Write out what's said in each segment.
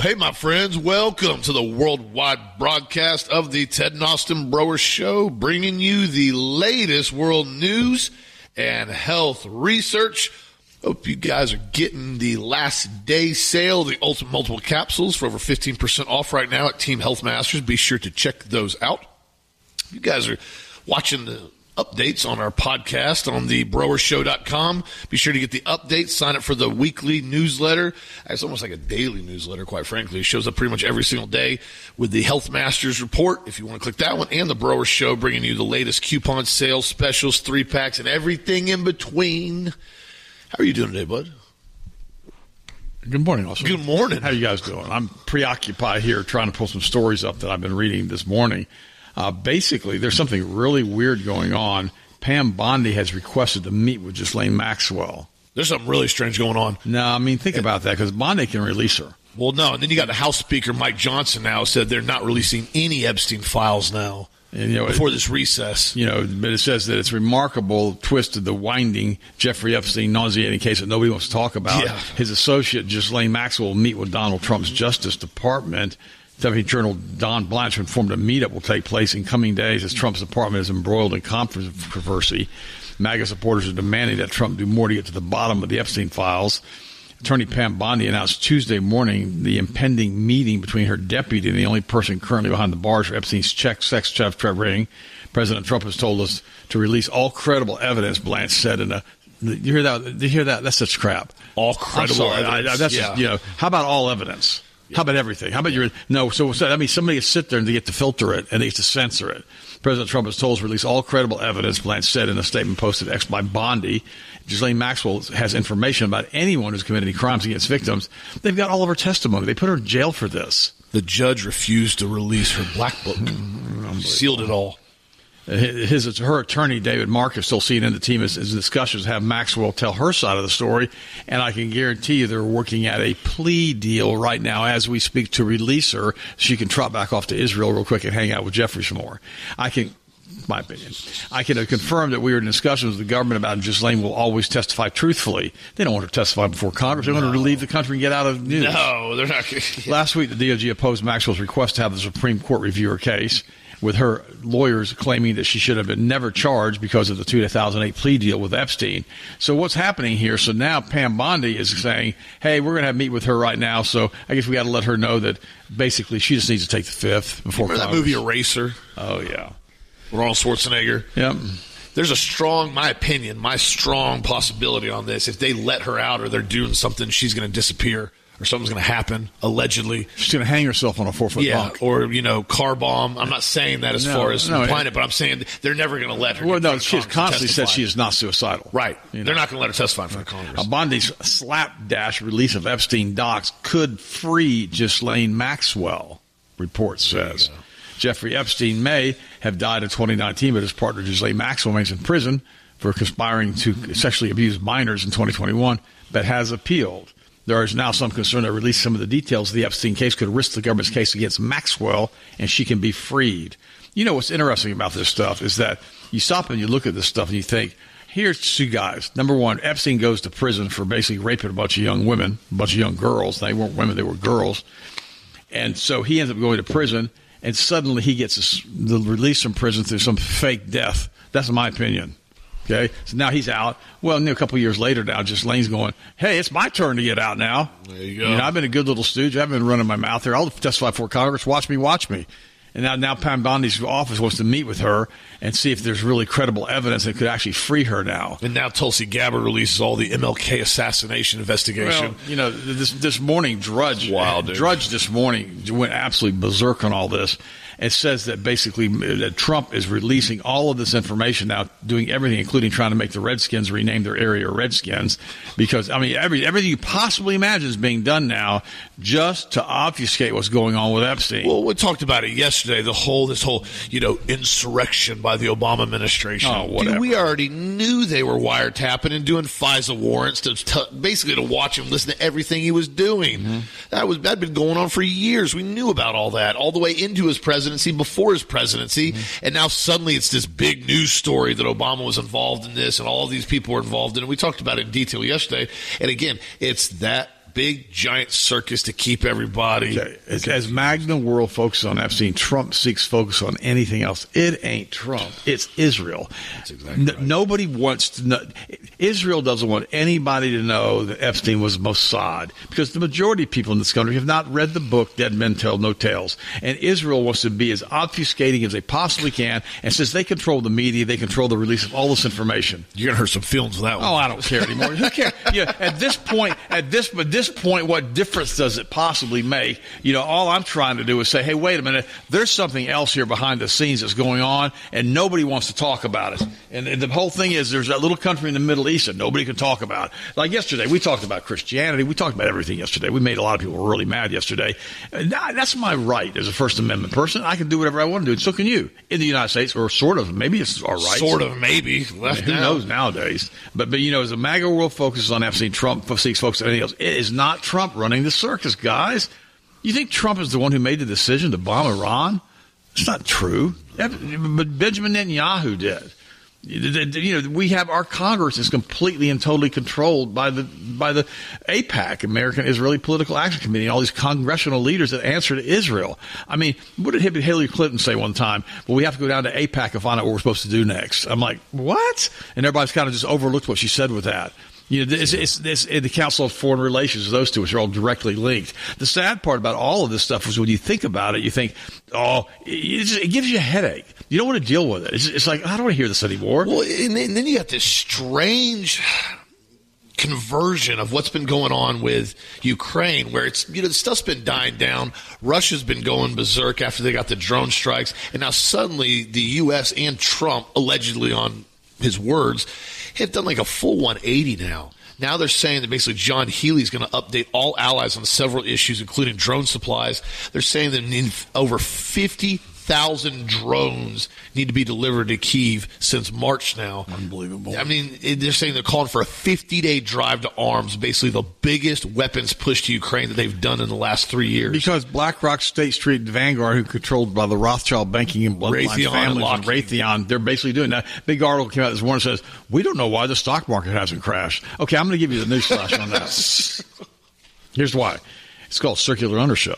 Hey, my friends, welcome to the worldwide broadcast of the Ted and Austin Broer Show, bringing you the latest world news and health research. Hope you guys are getting the last day sale of the Ultimate Multiple Capsules for over 15% off right now at Team Health Masters. Be sure to check those out. You guys are watching the updates on our podcast on the broershow.com. Be sure to get the updates. Sign up for the weekly newsletter. It's almost like a daily newsletter, quite frankly. It shows up pretty much every single day with the Health Masters report, if you want to click that one, and the Broer Show, bringing you the latest coupon sales, specials, 3-packs, and everything in between. How are you doing today, bud? Good morning, Austin. Good morning. How are you guys doing? I'm preoccupied here trying to pull some stories up that I've been reading this morning. Basically, there's something really weird going on. Pam Bondi has requested to meet with Ghislaine Maxwell. There's something really strange going on. No, I mean, think about that, because Bondi can release her. Well, no, and then you got the House Speaker, Mike Johnson, now said they're not releasing any Epstein files now. And, before this recess. But it says that it's a remarkable twist of the winding Jeffrey Epstein nauseating case that nobody wants to talk about. Yeah. His associate, Ghislaine Maxwell, will meet with Donald Trump's Justice Department. Deputy Journal Don Blanchard informed a meetup will take place in coming days as Trump's department is embroiled in controversy. MAGA supporters are demanding that Trump do more to get to the bottom of the Epstein files. Attorney Pam Bondi announced Tuesday morning the impending meeting between her deputy and the only person currently behind the bars for Epstein's sex theft ring. President Trump has told us to release all credible evidence, Blanche said in a You hear that? That's such crap. All credible evidence. That's just, how about all evidence? How about everything? How about somebody sit there and they get to filter it and they get to censor it. President Trump has told us to release all credible evidence, Blanche said in a statement posted by Bondi. Ghislaine Maxwell has information about anyone who's committed any crimes against victims. They've got all of her testimony. They put her in jail for this. The judge refused to release her black book. Sealed it all. Her attorney, David Mark, is still seeing in the team as discussions have Maxwell tell her side of the story. And I can guarantee you they're working at a plea deal right now as we speak to release her so she can trot back off to Israel real quick and hang out with Jeffrey some more. My opinion, I can confirm that we were in discussions with the government about Ghislaine will always testify truthfully. They don't want her to testify before Congress. They want her to leave the country and get out of news. No, they're not. Last week, the DOJ opposed Maxwell's request to have the Supreme Court review her case, with her lawyers claiming that she should have been never charged because of the 2008 plea deal with Epstein. So what's happening here? So now Pam Bondi is saying, hey, we're going to meet with her right now, so I guess we got to let her know that basically she just needs to take the fifth before Congress. Remember that movie Eraser? Oh, yeah. With Arnold Schwarzenegger? Yep. There's a strong possibility on this. If they let her out or they're doing something, she's going to disappear. Or something's going to happen, allegedly. She's going to hang herself on a 4-foot bunk. Or, car bomb. I'm not saying that as far as implying it, but I'm saying they're never going to let her. Well, no, she has constantly said she is not suicidal. Right. They're not going to let her testify in front of Congress. Bondi's slapdash release of Epstein docs could free Ghislaine Maxwell, report says. Jeffrey Epstein may have died in 2019, but his partner Ghislaine Maxwell remains in prison for conspiring to sexually abuse minors in 2021, but has appealed. There is now some concern that release some of the details of the Epstein case could risk the government's case against Maxwell, and she can be freed. You know what's interesting about this stuff is that you stop and you look at this stuff and you think, here's two guys. Number one, Epstein goes to prison for basically raping a bunch of young women, a bunch of young girls. They weren't women, they were girls. And so he ends up going to prison, and suddenly he gets the release from prison through some fake death. That's my opinion. Okay, so now he's out. Well, a couple of years later now, Ghislaine's going, hey, it's my turn to get out now. There you go. I've been a good little stooge. I've been running my mouth here. I'll testify before Congress. Watch me. And now Pam Bondi's office wants to meet with her and see if there's really credible evidence that could actually free her now. And now Tulsi Gabbard releases all the MLK assassination investigation. Well, this morning, Drudge this morning went absolutely berserk on all this. It says that basically that Trump is releasing all of this information now, doing everything, including trying to make the Redskins rename their area Redskins, because everything you possibly imagine is being done now just to obfuscate what's going on with Epstein. Well, we talked about it yesterday. This whole insurrection by the Obama administration. Oh, whatever. Dude, we already knew they were wiretapping and doing FISA warrants basically to watch him, listen to everything he was doing. Mm-hmm. That'd been going on for years. We knew about all that all the way into his presidency, before his presidency, and now suddenly it's this big news story that Obama was involved in this and all of these people were involved in it. We talked about it in detail yesterday, and again, it's that big, giant circus to keep everybody. Okay. As Magna World focuses on Epstein, Trump seeks focus on anything else. It ain't Trump. It's Israel. That's exactly right. Nobody wants to know. Israel doesn't want anybody to know that Epstein was Mossad, because the majority of people in this country have not read the book Dead Men Tell No Tales. And Israel wants to be as obfuscating as they possibly can. And since they control the media, they control the release of all this information. You're going to hurt some feelings with that one. Oh, I don't care anymore. Who cares? At this point, what difference does it possibly make? All I'm trying to do is say, hey, wait a minute. There's something else here behind the scenes that's going on, and nobody wants to talk about it. And the whole thing is there's that little country in the Middle East that nobody can talk about. Like yesterday, we talked about Christianity. We talked about everything yesterday. We made a lot of people really mad yesterday. That's my right as a First Amendment person. I can do whatever I want to do, and so can you in the United States, or sort of. Maybe it's our right. Sort of, maybe. Who knows nowadays? But as the MAGA world focuses on Epstein, Trump seeks focus on anything else. It is not Trump running the circus, guys. You think Trump is the one who made the decision to bomb Iran? It's not true. But Benjamin Netanyahu did. We have our Congress is completely and totally controlled by the AIPAC, American Israeli Political Action Committee, and all these congressional leaders that answer to Israel. I mean, what did Hillary Clinton say one time? Well, we have to go down to AIPAC and find out what we're supposed to do next. I'm like, what? And everybody's kind of just overlooked what she said with that. It's the Council of Foreign Relations, those two, which are all directly linked. The sad part about all of this stuff is when you think about it, you think, it gives you a headache. You don't want to deal with it. It's like, I don't want to hear this anymore. Well, and then you got this strange conversion of what's been going on with Ukraine, where it's, the stuff's been dying down. Russia's been going berserk after they got the drone strikes. And now suddenly the U.S. and Trump, allegedly on his words, have done like a full 180 now. Now they're saying that basically John Healey's going to update all allies on several issues, including drone supplies. They're saying that over 50,000 drones need to be delivered to Kyiv since March now. Unbelievable. I mean, they're saying they're calling for a 50-day drive to arms, basically the biggest weapons push to Ukraine that they've done in the last 3 years. Because BlackRock, State Street, and Vanguard, who controlled by the Rothschild banking and bloodline families, and Raytheon, they're basically doing that. Big article came out this morning and says, we don't know why the stock market hasn't crashed. Okay, I'm going to give you the news flash on that. Here's why. It's called circular ownership.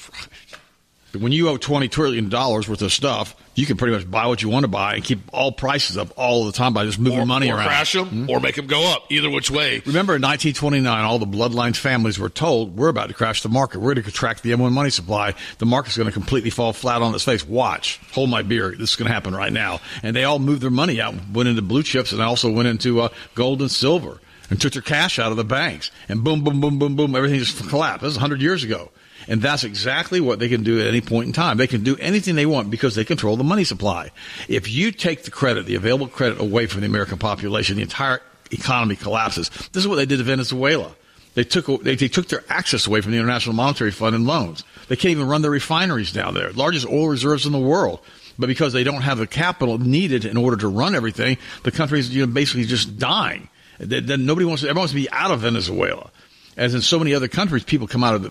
When you owe $20 trillion worth of stuff, you can pretty much buy what you want to buy and keep all prices up all the time by just moving money around. Or crash them, or make them go up, either which way. Remember, in 1929, all the bloodline families were told, we're about to crash the market. We're going to contract the M1 money supply. The market's going to completely fall flat on its face. Watch. Hold my beer. This is going to happen right now. And they all moved their money out, went into blue chips, and also went into gold and silver, and took their cash out of the banks. And boom, boom, boom, boom, boom, everything just collapsed. This is 100 years ago. And that's exactly what they can do at any point in time. They can do anything they want because they control the money supply. If you take the credit, the available credit away from the American population, the entire economy collapses. This is what they did to Venezuela. They took their access away from the International Monetary Fund and loans. They can't even run their refineries down there, largest oil reserves in the world. But because they don't have the capital needed in order to run everything, the country's basically just dying. Everyone wants to be out of Venezuela. As in so many other countries, people come out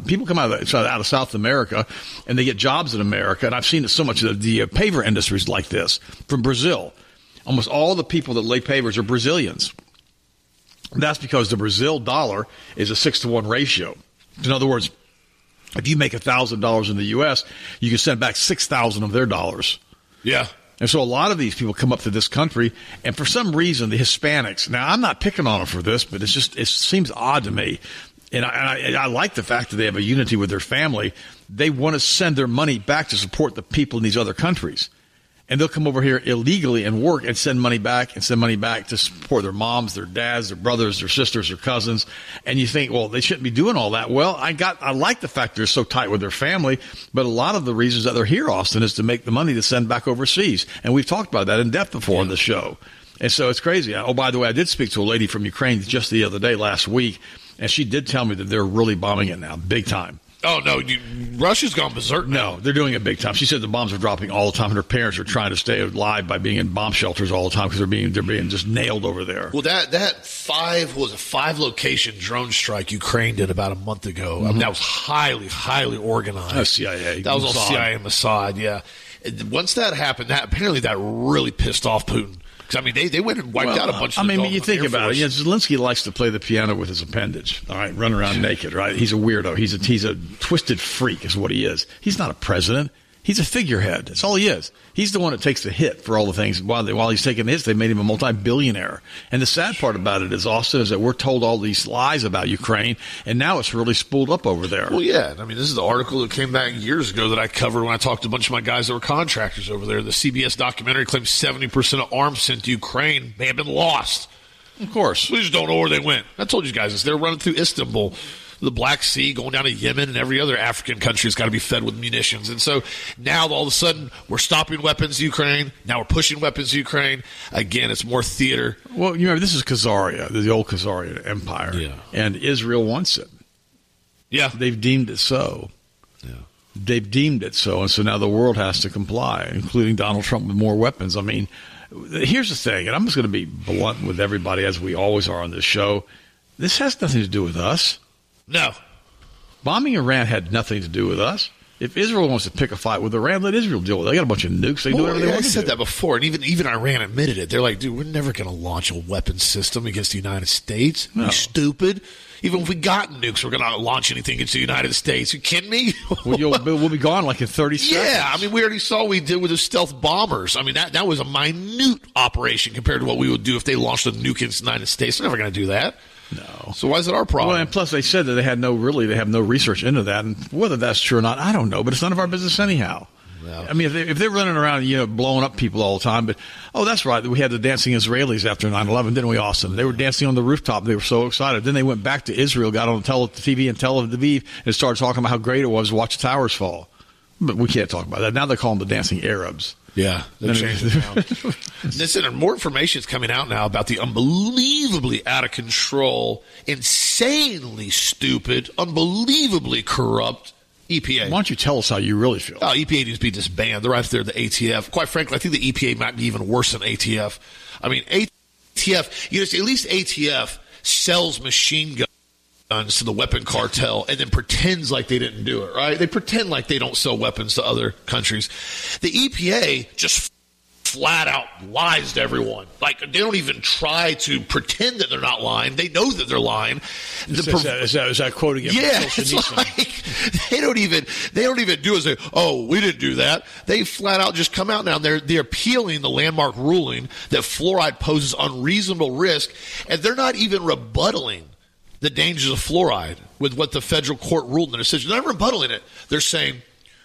of South America, and they get jobs in America. And I've seen it so much. The paver industry is like this. From Brazil, almost all the people that lay pavers are Brazilians. That's because the Brazil dollar is a 6-to-1 ratio. In other words, if you make $1,000 in the U.S., you can send back 6,000 of their dollars. Yeah. And so a lot of these people come up to this country, and for some reason, the Hispanics. Now, I'm not picking on them for this, but it seems odd to me. And I like the fact that they have a unity with their family. They want to send their money back to support the people in these other countries. And they'll come over here illegally and work and send money back to support their moms, their dads, their brothers, their sisters, their cousins. And you think, well, they shouldn't be doing all that. Well, I like the fact they're so tight with their family, but a lot of the reasons that they're here, Austin, is to make the money to send back overseas. And we've talked about that in depth before on the show. And so it's crazy. Oh, by the way, I did speak to a lady from Ukraine just the other day, last week, and she did tell me that they're really bombing it now, big time. Oh, no, Russia's gone berserk now. No, they're doing it big time. She said the bombs are dropping all the time, and her parents are trying to stay alive by being in bomb shelters all the time because they're being just nailed over there. Well, that 5 location drone strike Ukraine did about a month ago. Mm-hmm. I mean, that was highly, highly organized. That's CIA. That was all CIA and Mossad, yeah. Once that happened, apparently that really pissed off Putin. Because, I mean, they went and wiped out a bunch of I mean, you think about it. Zelensky likes to play the piano with his appendage, all right, run around naked, right? He's a weirdo. He's a twisted freak is what he is. He's not a president. He's a figurehead. That's all he is. He's the one that takes the hit for all the things. While he's taking the hits, they made him a multi-billionaire. And the sad part about it is, Austin, is that we're told all these lies about Ukraine, and now it's really spooled up over there. Well, yeah. I mean, this is the article that came back years ago that I covered when I talked to a bunch of my guys that were contractors over there. The CBS documentary claims 70% of arms sent to Ukraine may have been lost. Of course. We just don't know where they went. I told you guys this. They're running through Istanbul, the Black Sea, going down to Yemen, and every other African country has got to be fed with munitions. And so now all of a sudden we're stopping weapons to Ukraine. Now we're pushing weapons to Ukraine. Again, it's more theater. Well, you remember, this is Khazaria, the old Khazaria Empire. Yeah. And Israel wants it. Yeah. They've deemed it so. Yeah. They've deemed it so. And so now the world has to comply, including Donald Trump with more weapons. I mean, here's the thing, and I'm just going to be blunt with everybody, as we always are on this show. This has nothing to do with us. No. Bombing Iran had nothing to do with us. If Israel wants to pick a fight with Iran, let Israel deal with it. They got a bunch of nukes. They do whatever they want to do. I said that before, and even Iran admitted it. They're like, dude, we're never going to launch a weapons system against the United States. No. Are you stupid? Even if we got nukes, we're going to launch anything against the United States. You kidding me? We'll be gone like in 30 seconds. Yeah, I mean, we already saw what we did with the stealth bombers. I mean, that was a minute operation compared to what we would do if they launched a nuke against the United States. They're never going to do that. No. So why is it our problem? Well, and plus they said that they have no research into that, and whether that's true or not, I don't know. But it's none of our business anyhow. No. I mean, if they're running around, blowing up people all the time, but that's right. We had the dancing Israelis after 9/11, didn't we, Austin? They were dancing on the rooftop. They were so excited. Then they went back to Israel, got on TV in Tel Aviv, and started talking about how great it was to watch the towers fall. But we can't talk about that now. They call them the dancing Arabs. Yeah, they're changing it now. Listen, more information is coming out now about the unbelievably out of control, insanely stupid, unbelievably corrupt EPA. Why don't you tell us how you really feel? EPA needs to be disbanded. They're right there, the ATF. Quite frankly, I think the EPA might be even worse than ATF. I mean, ATF, at least ATF sells machine guns to the weapon cartel and then pretends like they didn't do it, right? They pretend like they don't sell weapons to other countries. The EPA just flat out lies to everyone. Like, they don't even try to pretend that they're not lying. They know that they're lying. Is that quoting it? Yeah, it's like they don't even do it. Say, oh, we didn't do that. They flat out just come out now. They're appealing the landmark ruling that fluoride poses unreasonable risk, and they're not even rebuttaling the dangers of fluoride with what the federal court ruled in their decision. They're not rebuttaling it. They're saying,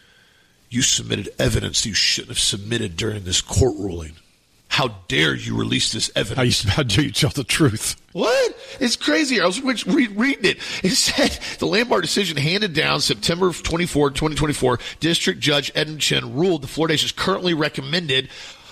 you submitted evidence you shouldn't have submitted during this court ruling. How dare you release this evidence? How dare you tell the truth? What? It's crazy. I was reading it. It said the landmark decision handed down September 24, 2024, District Judge Edmund Chen ruled the fluoridation is currently recommended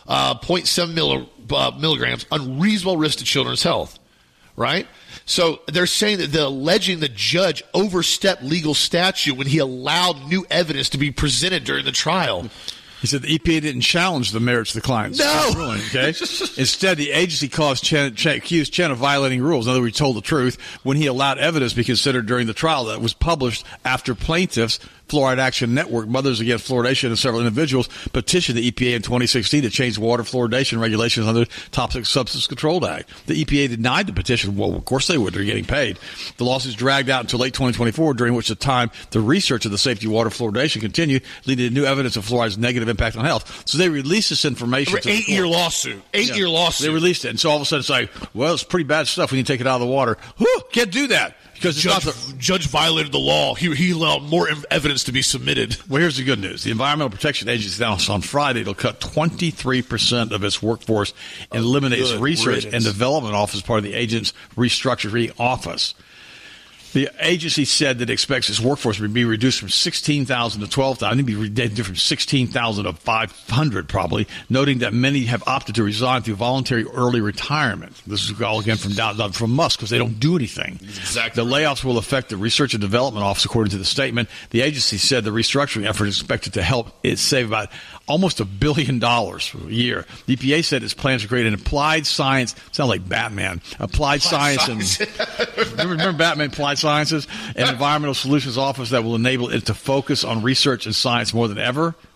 0.7 milligrams, unreasonable risk to children's health. Right? So they're saying that alleging the judge overstepped legal statute when he allowed new evidence to be presented during the trial. He said the EPA didn't challenge the merits of the client's ruling. Okay? Instead, the agency accused Chen of violating rules. In other words, he told the truth when he allowed evidence to be considered during the trial that was published after plaintiffs, Fluoride Action Network, Mothers Against Fluoridation, and several individuals petitioned the EPA in 2016 to change water fluoridation regulations under the Toxic Substance Control Act. The EPA denied the petition. Well, of course they would. They're getting paid. The lawsuits dragged out until late 2024, during which time the research of the safety of water fluoridation continued, leading to new evidence of fluoride's negative impact on health. So they released this information. Eight-year lawsuit. Eight-year lawsuit. They released it. And so all of a sudden it's like, well, it's pretty bad stuff. We need to take it out of the water. Can't do that. Because judge violated the law. He allowed more evidence to be submitted. Well, here's the good news. The Environmental Protection Agency announced on Friday it'll cut 23% of its workforce and eliminate its research and development office as part of the agent's restructuring office. The agency said that it expects its workforce to be reduced from 16,000 to 12,000. It'd be reduced from 16,000 to 500 probably, noting that many have opted to resign through voluntary early retirement. This is all again from Musk because they don't do anything. Exactly. The layoffs will affect the Research and Development Office, according to the statement. The agency said the restructuring effort is expected to help it save about almost $1 billion a year. The EPA said its plans to create an applied science, sound like Batman, applied science. And remember Batman, Applied Sciences, and Environmental Solutions Office that will enable it to focus on research and science more than ever.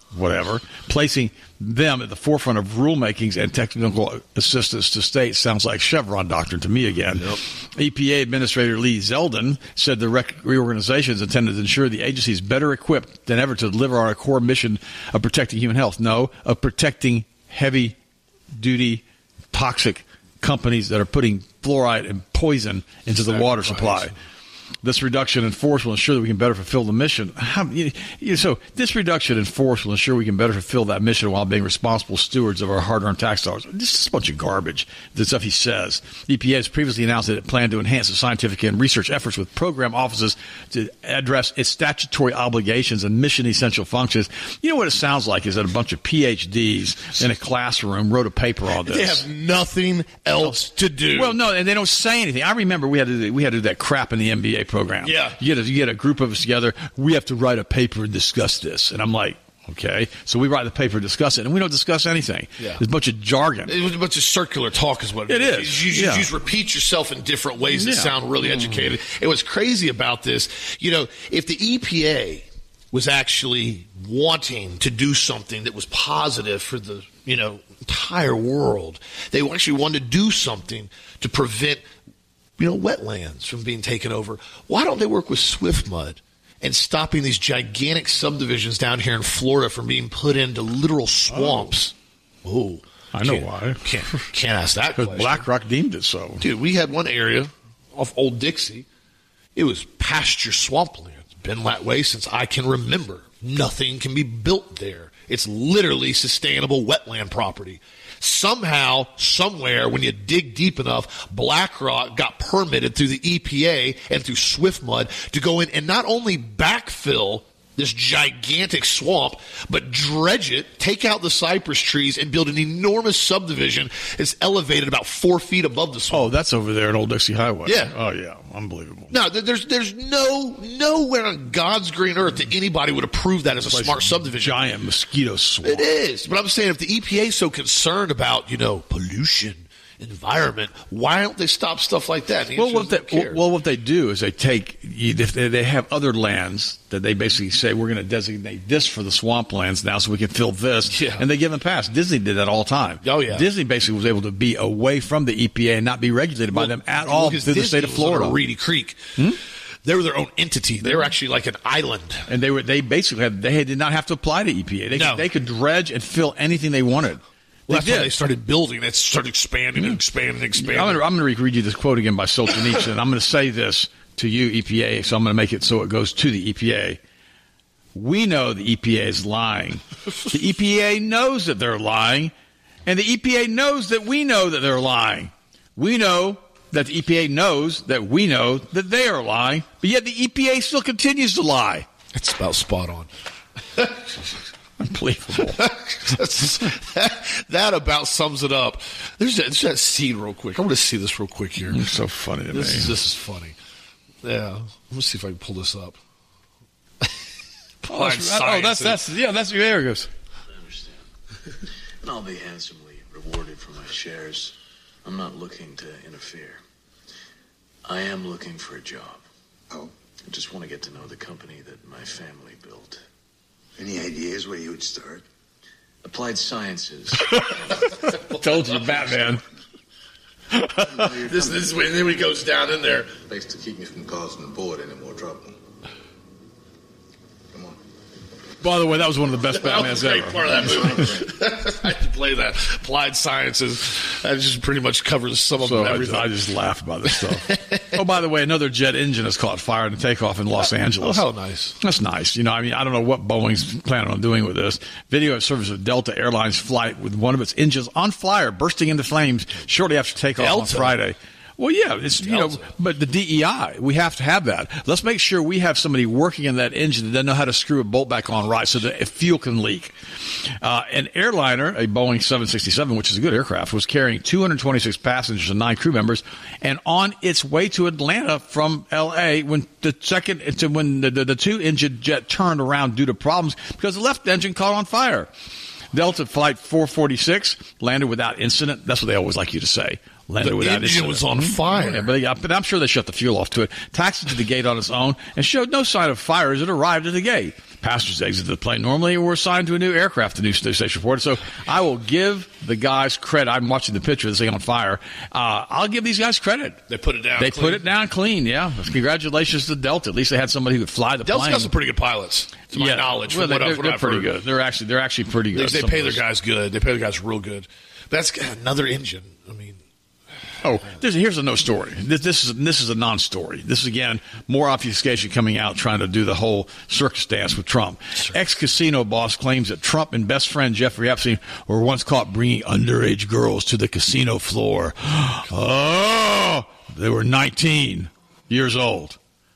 whatever, placing them at the forefront of rulemakings and technical assistance to states. Sounds like Chevron doctrine to me again. Yep. EPA Administrator Lee Zeldin said the reorganization is intended to ensure the agency is better equipped than ever to deliver on our core mission of protecting human health. No, of protecting heavy-duty, toxic companies that are putting fluoride and poison into the water supply. This reduction in force will ensure that we can better fulfill the mission. So this reduction in force will ensure we can better fulfill that mission while being responsible stewards of our hard-earned tax dollars. This is a bunch of garbage, the stuff he says. EPA has previously announced that it planned to enhance the scientific and research efforts with program offices to address its statutory obligations and mission-essential functions. You know what it sounds like is that a bunch of PhDs in a classroom wrote a paper on this. They have nothing else to do. Well, no, and they don't say anything. I remember we had to do that crap in the MBA program. Yeah. You get a group of us together. We have to write a paper and discuss this. And I'm like, okay. So we write the paper, discuss it, and we don't discuss anything. Yeah. There's a bunch of jargon. It's a bunch of circular talk is what it is. You just repeat yourself in different ways that sound really educated. And what's crazy about this, if the EPA was actually wanting to do something that was positive for the, entire world, they actually wanted to do something to prevent wetlands from being taken over. Why don't they work with SwiftMud and stopping these gigantic subdivisions down here in Florida from being put into literal swamps? Oh, I know why. Can't ask that question. Because BlackRock deemed it so. Dude, we had one area off Old Dixie. It was pasture swampland. It's been that way since I can remember. Nothing can be built there. It's literally sustainable wetland property. Somehow, somewhere, when you dig deep enough, BlackRock got permitted through the EPA and through SwiftMud to go in and not only backfill this gigantic swamp, but dredge it, take out the cypress trees, and build an enormous subdivision that's elevated about 4 feet above the swamp. Oh, that's over there at Old Dixie Highway. Yeah. Oh, yeah. Unbelievable. No, there's nowhere on God's green earth that anybody would approve that as a smart subdivision. Giant mosquito swamp. It is. But I'm saying if the EPA is so concerned about, pollution, environment, why don't they stop stuff like that? What they do is they take, if they have other lands that they basically say, we're going to designate this for the swamplands now so we can fill this, and they give them pass. Disney did that all the time. Oh, yeah. Disney basically was able to be away from the EPA and not be regulated by them at all through the state of Florida. Was Reedy Creek. They were their own entity. They were actually like an island. And they did not have to apply to EPA. They could dredge and fill anything they wanted. Well, that's why they started building. It started expanding and expanding and expanding. I'm going to read you this quote again by Solzhenitsyn, and I'm going to say this to you, EPA, so I'm going to make it so it goes to the EPA. We know the EPA is lying. The EPA knows that they're lying, and the EPA knows that we know that they're lying. We know that the EPA knows that we know that they are lying, but yet the EPA still continues to lie. That's about spot on. Unbelievable. That about sums it up. There's that scene real quick. I want to see this real quick here. It's so funny to me. This is funny. Yeah. Let me see if I can pull this up. There it goes. I understand. And I'll be handsomely rewarded for my shares. I'm not looking to interfere. I am looking for a job. Oh? I just want to get to know the company that my family built. Any ideas where you would start? Applied Sciences. Told you, Batman. This is when he goes down in there. Thanks to keep me from causing the board any more trouble. Come on. By the way, that was one of the best Batmans ever. That was a great part of that movie. I had to play that. Applied Sciences. That just pretty much covers some of everything. I just laugh about this stuff. Oh, by the way, another jet engine has caught fire in a takeoff in Los Angeles. Oh, how nice. That's nice. I don't know what Boeing's planning on doing with this. Video of service of Delta Airlines flight with one of its engines on fire, bursting into flames shortly after takeoff on Friday. Well, yeah, it's but the DEI, we have to have that. Let's make sure we have somebody working in that engine that doesn't know how to screw a bolt back on right so that fuel can leak. An airliner, a Boeing 767, which is a good aircraft, was carrying 226 passengers and 9 crew members, and on its way to Atlanta from L.A. when the two-engine jet turned around due to problems because the left engine caught on fire. Delta Flight 446 landed without incident. That's what they always like you to say. landed The without engine incident. was on fire. Yeah, but I'm sure they shut the fuel off to it. Taxied to the gate on its own and showed no sign of fire as it arrived at the gate. Passengers exited the plane normally and were assigned to a new aircraft, the news station reported. So I will give the guys credit. I'm watching the picture of this thing on fire. I'll give these guys credit. They put it down. They clean. put it down clean, yeah. Congratulations to Delta. At least they had somebody who could fly the Delta's plane. got some pretty good pilots, to my knowledge. Well, from they're what I've pretty heard. good. They're actually pretty good. They pay their guys good. They pay their guys real good. That's another engine. I mean, Here's a no story. This is a non-story. This is, again, more obfuscation coming out trying to do the whole circus dance with Trump. Ex-casino boss claims that Trump and best friend Jeffrey Epstein were once caught bringing underage girls to the casino floor. Oh, they were 19 years old.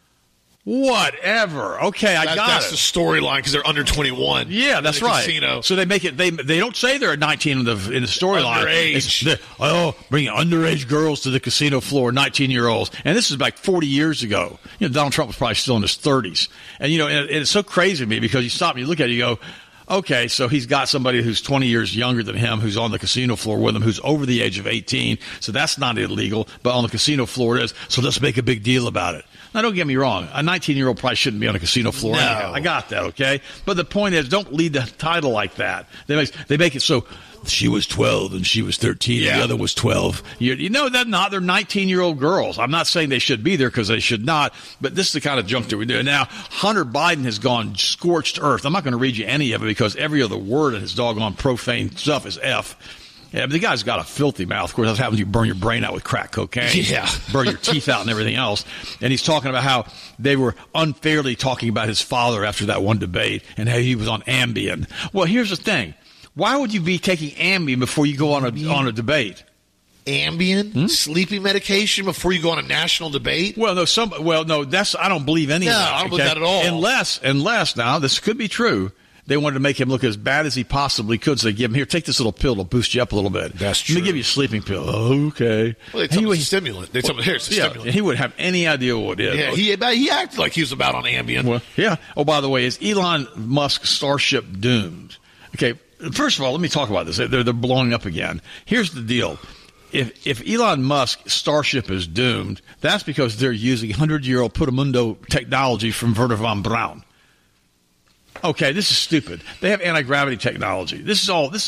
Whatever. Okay, I got it. That's the storyline because they're under 21. Yeah, that's right. Casino. So they make it. They don't say they're at 19 in the storyline. Underage. Bringing underage girls to the casino floor, 19-year-olds, and this is like 40 years ago. Donald Trump was probably still in his 30s, and and it's so crazy to me because you stop and you look at it, you go, okay, so he's got somebody who's 20 years younger than him who's on the casino floor with him, who's over the age of 18, so that's not illegal, but on the casino floor it is, so let's make a big deal about it. Now, don't get me wrong. A 19-year-old probably shouldn't be on a casino floor. No. Anyhow. I got that, okay? But the point is, don't lead the title like that. They make it so she was 12 and she was 13 and the other was 12. You know that not. They're 19-year-old girls. I'm not saying they should be there because they should not, but this is the kind of junk that we do. Now, Hunter Biden has gone scorched earth. I'm not going to read you any of it because every other word in his doggone profane stuff is F. Yeah, but the guy's got a filthy mouth. Of course, that's happens. You burn your brain out with crack cocaine. Yeah. Burn your teeth out and everything else. And he's talking about how they were unfairly talking about his father after that one debate and how he was on Ambien. Well, here's the thing. Why would you be taking Ambien before you go on a debate? Ambien, sleeping medication before you go on a national debate? Well, no, that's I don't believe any of that. I don't believe that at all. Unless now this could be true. They wanted to make him look as bad as he possibly could, so they give him, here, take this little pill to boost you up a little bit. That's true. Let me give you a sleeping pill. Okay. Well, they tell him it's a stimulant. They tell him, here's a stimulant. He wouldn't have any idea what it is. Yeah, he acted like he was about on Ambien. Well, yeah. Oh, by the way, is Elon Musk's Starship doomed? Okay, first of all, let me talk about this. They're blowing up again. Here's the deal. If Elon Musk's Starship is doomed, that's because they're using 100-year-old Putamundo technology from Wernher von Braun. Okay, this is stupid. They have anti-gravity technology. This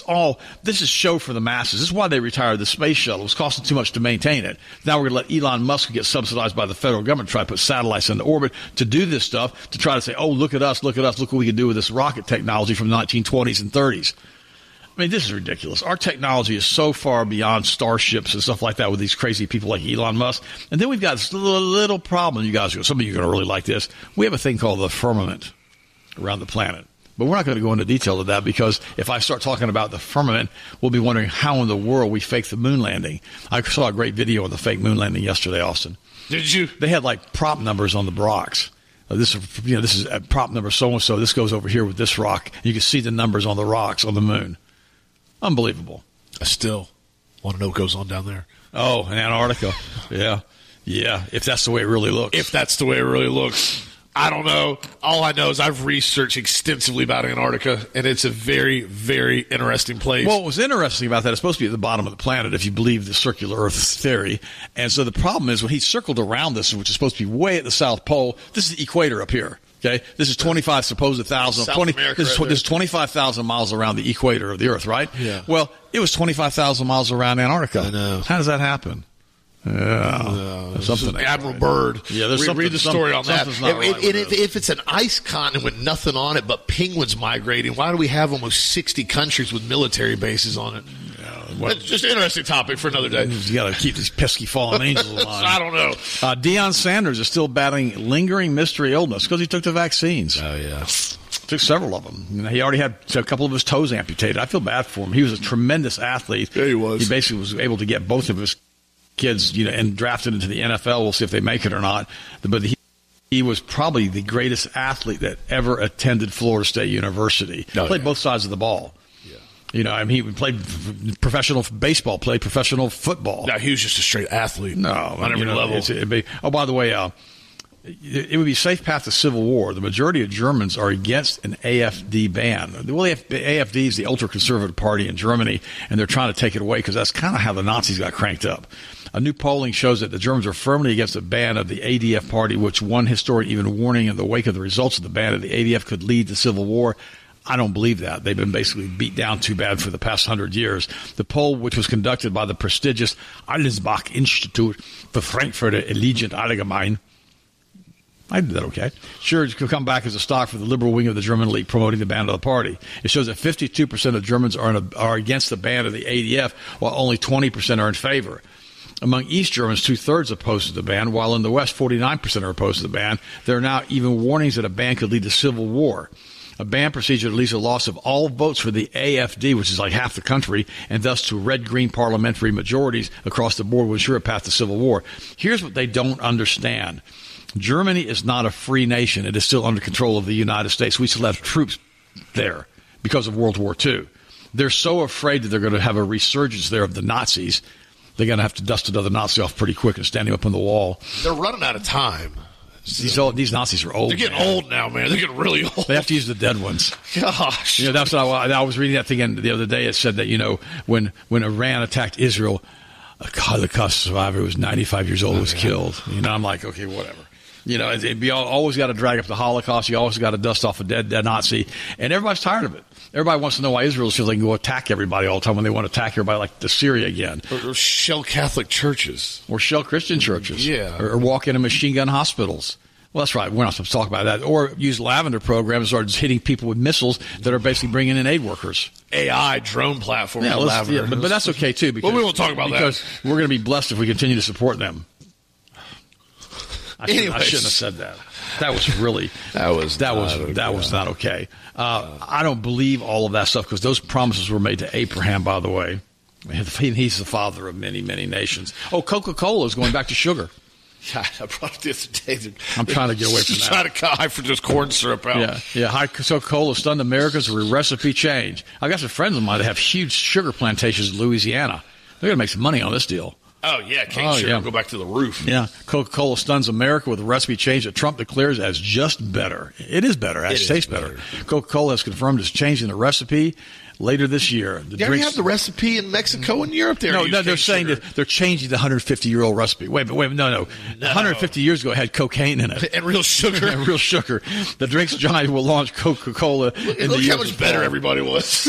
is show for the masses. This is why they retired the space shuttle. It was costing too much to maintain it. Now we're going to let Elon Musk get subsidized by the federal government to try to put satellites into orbit to do this stuff, to try to say, oh, look at us, look what we can do with this rocket technology from the 1920s and 30s. I mean, this is ridiculous. Our technology is so far beyond starships and stuff like that with these crazy people like Elon Musk. And then we've got this little problem. You guys, some of you are going to really like this. We have a thing called the firmament around the planet. But we're not going to go into detail of that because if I start talking about the firmament, we'll be wondering how in the world we faked the moon landing. I saw a great video of the fake moon landing yesterday, Austin. Did you? They had like prop numbers on the rocks. This is prop number so-and-so. This goes over here with this rock. You can see the numbers on the rocks on the moon. Unbelievable. I still want to know what goes on down there. Oh, in Antarctica. Yeah. If that's the way it really looks. If that's the way it really looks. I don't know. All I know is I've researched extensively about Antarctica, and it's a very, very interesting place. Well, what was interesting about that, it's supposed to be at the bottom of the planet, if you believe the circular Earth theory. And so the problem is when he circled around this, which is supposed to be way at the South Pole, this is the equator up here. Okay, this is 25,000. This is 25,000 miles around the equator of the Earth, right? Yeah. Well, it was 25,000 miles around Antarctica. I know. How does that happen? Yeah, something. Admiral Byrd. Yeah, there's read the story on that. Right if it's an ice continent with nothing on it but penguins migrating, why do we have almost 60 countries with military bases on it? It's just an interesting topic for another day. You got to keep these pesky fallen angels alive. I don't know. Deion Sanders is still battling lingering mystery illness because he took the vaccines. Oh, yeah. Took several of them. He already had a couple of his toes amputated. I feel bad for him. He was a tremendous athlete. Yeah, he was. He basically was able to get both of his kids, and drafted into the NFL. We'll see if they make it or not. But he was probably the greatest athlete that ever attended Florida State University. Played both sides of the ball. Yeah. He played professional baseball, played professional football. No, he was just a straight athlete. No, on every level. By the way, it would be a safe path to civil war. The majority of Germans are against an AfD ban. Well, the AfD is the ultra-conservative party in Germany, and they're trying to take it away because that's kind of how the Nazis got cranked up. A new polling shows that the Germans are firmly against a ban of the ADF party, which one historian even warning in the wake of the results of the ban of the ADF could lead to civil war. I don't believe that. They've been basically beat down too bad for the past 100 years. The poll, which was conducted by the prestigious Allensbach Institute for Frankfurter Allegiant Allgemein, I did that okay. Sure, it could come back as a stock for the liberal wing of the German elite promoting the ban of the party. It shows that 52% of Germans are against the ban of the ADF, while only 20% are in favor. Among East Germans, 2/3 opposed to the ban, while in the West, 49% are opposed to the ban. There are now even warnings that a ban could lead to civil war. A ban procedure leads to a loss of all votes for the AfD, which is like half the country, and thus to red-green parliamentary majorities across the board will ensure a path to civil war. Here's what they don't understand. Germany is not a free nation. It is still under control of the United States. We still have troops there because of World War II. They're so afraid that they're going to have a resurgence there of the Nazis. They're going to have to dust another Nazi off pretty quick and stand him up on the wall. They're running out of time. These Nazis are old. They're getting old now, man. They're getting really old. They have to use the dead ones. Gosh. That's what I was reading that thing the other day. It said that, when Iran attacked Israel, a Holocaust survivor who was 95 years old was killed. I'm like, okay, whatever. You always got to drag up the Holocaust. You always got to dust off a dead Nazi. And everybody's tired of it. Everybody wants to know why Israel feels they can go attack everybody all the time when they want to attack everybody like the Syria again. Or shell Catholic churches. Or shell Christian churches. Yeah. Or walk into machine gun hospitals. Well, that's right. We're not supposed to talk about that. Or use lavender programs or just hitting people with missiles that are basically bringing in aid workers. AI drone platforms. Yeah, but that's okay, too. Because, we won't talk about that. Because we're going to be blessed if we continue to support them. I shouldn't have said that. That was really that was not okay. I don't believe all of that stuff because those promises were made to Abraham, by the way. He's the father of many, many nations. Oh, Coca-Cola is going back to sugar. Yeah, I brought it the other day. I'm trying to get away from that. Trying to cut high fructose corn syrup out. Yeah. Coca-Cola stunned Americans with a recipe change. I got some friends of mine that have huge sugar plantations in Louisiana. They're going to make some money on this deal. Oh, yeah, cane sugar will go back to the roof. Yeah, Coca-Cola stuns America with a recipe change that Trump declares as just better. It is better. It tastes better. Coca-Cola has confirmed it's changing the recipe later this year. You have the recipe in Mexico and Europe there. No, they're saying that they're changing the 150-year-old recipe. Wait, no. 150 years ago, it had cocaine in it. And real sugar. The drinks giant will launch Coca-Cola in the years how much better everybody was.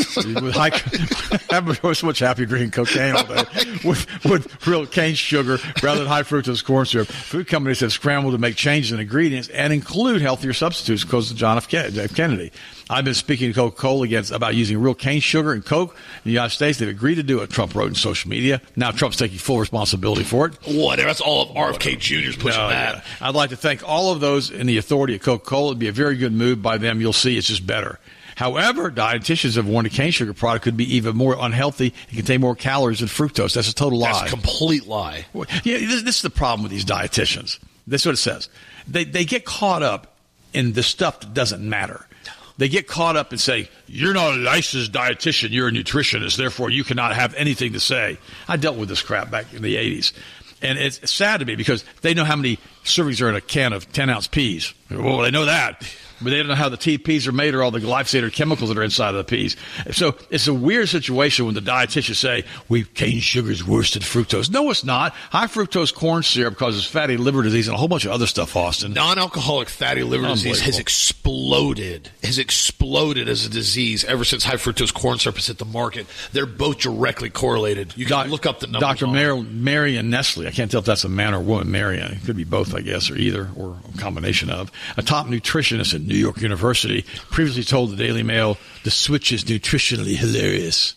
I was much happier drinking cocaine all day with real cane sugar rather than high fructose corn syrup. Food companies have scrambled to make changes in ingredients and include healthier substitutes because of John F. Kennedy. I've been speaking to Coca-Cola about using real cane sugar and Coke in the United States. They've agreed to do it, Trump wrote in social media. Now Trump's taking full responsibility for it. Whatever. That's all of RFK Jr.'s pushing that. Yeah. I'd like to thank all of those in the authority of Coca-Cola. It'd be a very good move by them. You'll see it's just better. However, dietitians have warned a cane sugar product could be even more unhealthy and contain more calories than fructose. That's a total lie. That's a complete lie. Yeah, this is the problem with these dietitians. This is what it says. They get caught up in the stuff that doesn't matter. They get caught up and say, you're not a licensed dietitian, you're a nutritionist, therefore you cannot have anything to say. I dealt with this crap back in the 80s. And it's sad to me because they know how many servings are in a can of 10-ounce peas. Well, they know that. But they don't know how the peas are made or all the glyphosate or chemicals that are inside of the peas. So it's a weird situation when the dietitians say, cane sugar is worse than fructose. No, it's not. High fructose corn syrup causes fatty liver disease and a whole bunch of other stuff, Austin. Non-alcoholic fatty liver disease has exploded as a disease ever since high fructose corn syrup has hit the market. They're both directly correlated. You can look up the numbers. Dr. Marion Nestle, I can't tell if that's a man or woman, Marion. It could be both, I guess, or either, or a combination of. A top nutritionist at New York University previously told the Daily Mail the switch is nutritionally hilarious.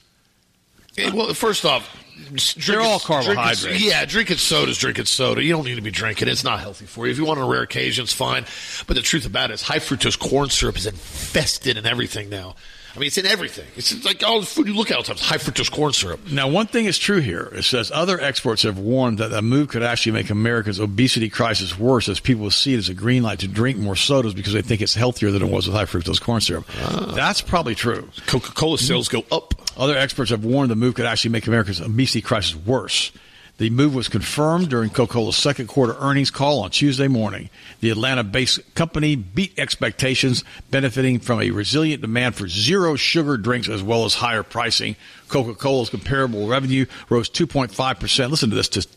Well, first off, they're all carbohydrates. Drinking soda. You don't need to be drinking it. It's not healthy for you. If you want on a rare occasion, it's fine. But the truth about it is high fructose corn syrup is infested in everything now. I mean, it's in everything. It's like all the food you look at all the time. It's high fructose corn syrup. Now, one thing is true here. It says other experts have warned that a move could actually make America's obesity crisis worse as people see it as a green light to drink more sodas because they think it's healthier than it was with high fructose corn syrup. That's probably true. Coca-Cola sales go up. Other experts have warned the move could actually make America's obesity crisis worse. The move was confirmed during Coca-Cola's second quarter earnings call on Tuesday morning. The Atlanta-based company beat expectations, benefiting from a resilient demand for zero-sugar drinks as well as higher pricing. Coca-Cola's comparable revenue rose 2.5%. Listen to this, to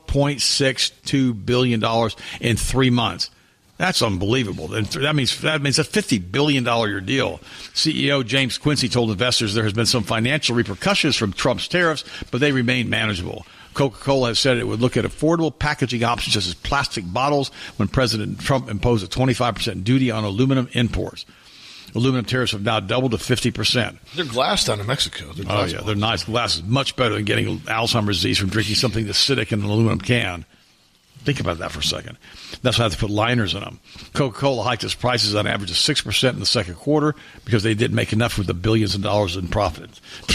$12.62 billion in 3 months. That's unbelievable. And that means a $50 billion year deal. CEO James Quincy told investors there has been some financial repercussions from Trump's tariffs, but they remain manageable. Coca-Cola has said it would look at affordable packaging options such as plastic bottles when President Trump imposed a 25% duty on aluminum imports. Aluminum tariffs have now doubled to 50%. They're glass down in Mexico. They're nice glasses. Much better than getting Alzheimer's disease from drinking something acidic in an aluminum can. Think about that for a second. That's why I have to put liners in them. Coca-Cola hiked its prices on average of 6% in the second quarter because they didn't make enough with the billions of dollars in profit.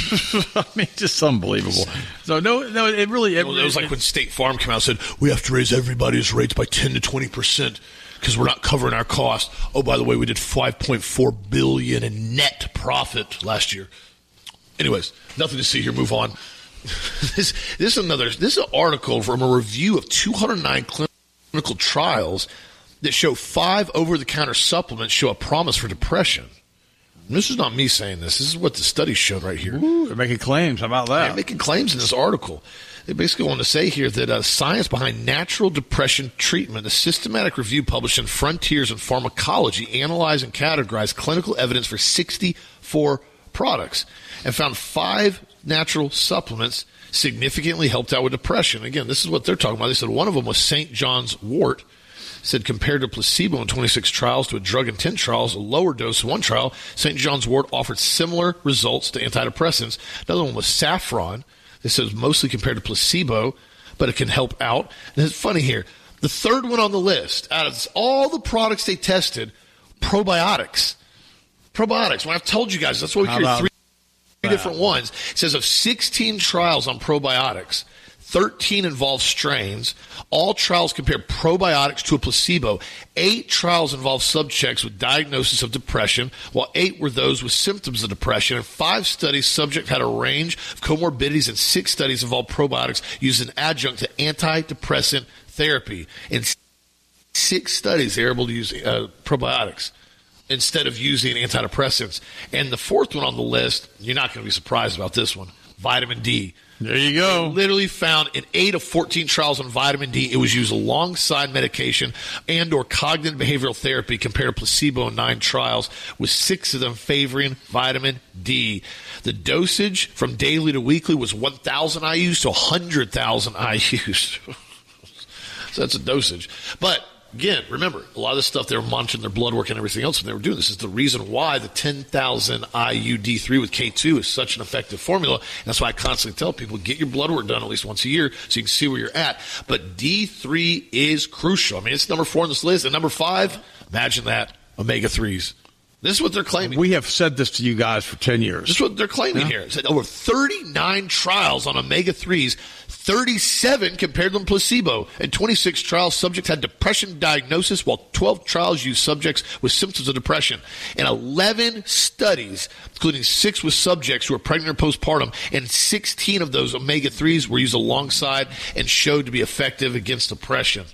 I mean, just unbelievable. So no, it really. It was like when State Farm came out and said we have to raise everybody's rates by 10 to 20% because we're not covering our cost. Oh, by the way, we did $5.4 billion in net profit last year. Anyways, nothing to see here. Move on. This is an article from a review of 209 clinical trials that show 5 over-the-counter supplements show a promise for depression. And this is not me saying this. This is what the study showed right here. Ooh, they're making claims. How about that? They're making claims in this article. They basically want to say here that science behind natural depression treatment, a systematic review published in Frontiers in Pharmacology, analyzed and categorized clinical evidence for 64 products and found 5 natural supplements significantly helped out with depression. Again, this is what they're talking about. They said one of them was St. John's wort. Said compared to placebo in 26 trials to a drug in 10 trials, a lower dose in one trial, St. John's wort offered similar results to antidepressants. Another one was saffron. They said it was mostly compared to placebo, but it can help out. And it's funny here. The third one on the list, out of all the products they tested, probiotics. Probiotics. When I've told you guys, that's what we hear three different ones. It says of 16 trials on probiotics, 13 involved strains. All trials compared probiotics to a placebo. 8 trials involved subjects with diagnosis of depression, while 8 were those with symptoms of depression. In 5 studies, subject had a range of comorbidities, and 6 studies involved probiotics used as an adjunct to antidepressant therapy. In 6 studies, they were able to use probiotics instead of using antidepressants. And the fourth one on the list, you're not going to be surprised about this one, vitamin D. There you go. They literally found in 8 of 14 trials on vitamin D, it was used alongside medication and or cognitive behavioral therapy compared to placebo in 9 trials, with 6 of them favoring vitamin D. The dosage from daily to weekly was 1,000 IUs to 100,000 IUs. So that's a dosage. But again, remember, a lot of this stuff, they were monitoring their blood work and everything else when they were doing this. Is the reason why the 10,000 IU D3 with K2 is such an effective formula. And that's why I constantly tell people, get your blood work done at least once a year so you can see where you're at. But D3 is crucial. I mean, it's number 4 on this list. And number 5, imagine that, omega-3s. This is what they're claiming. We have said this to you guys for 10 years. This is what they're claiming here. It said over 39 trials on omega-3s, 37 compared to placebo. In 26 trials, subjects had depression diagnosis, while 12 trials used subjects with symptoms of depression. In 11 studies, including 6 with subjects who were pregnant or postpartum, and 16 of those omega-3s were used alongside and showed to be effective against depression.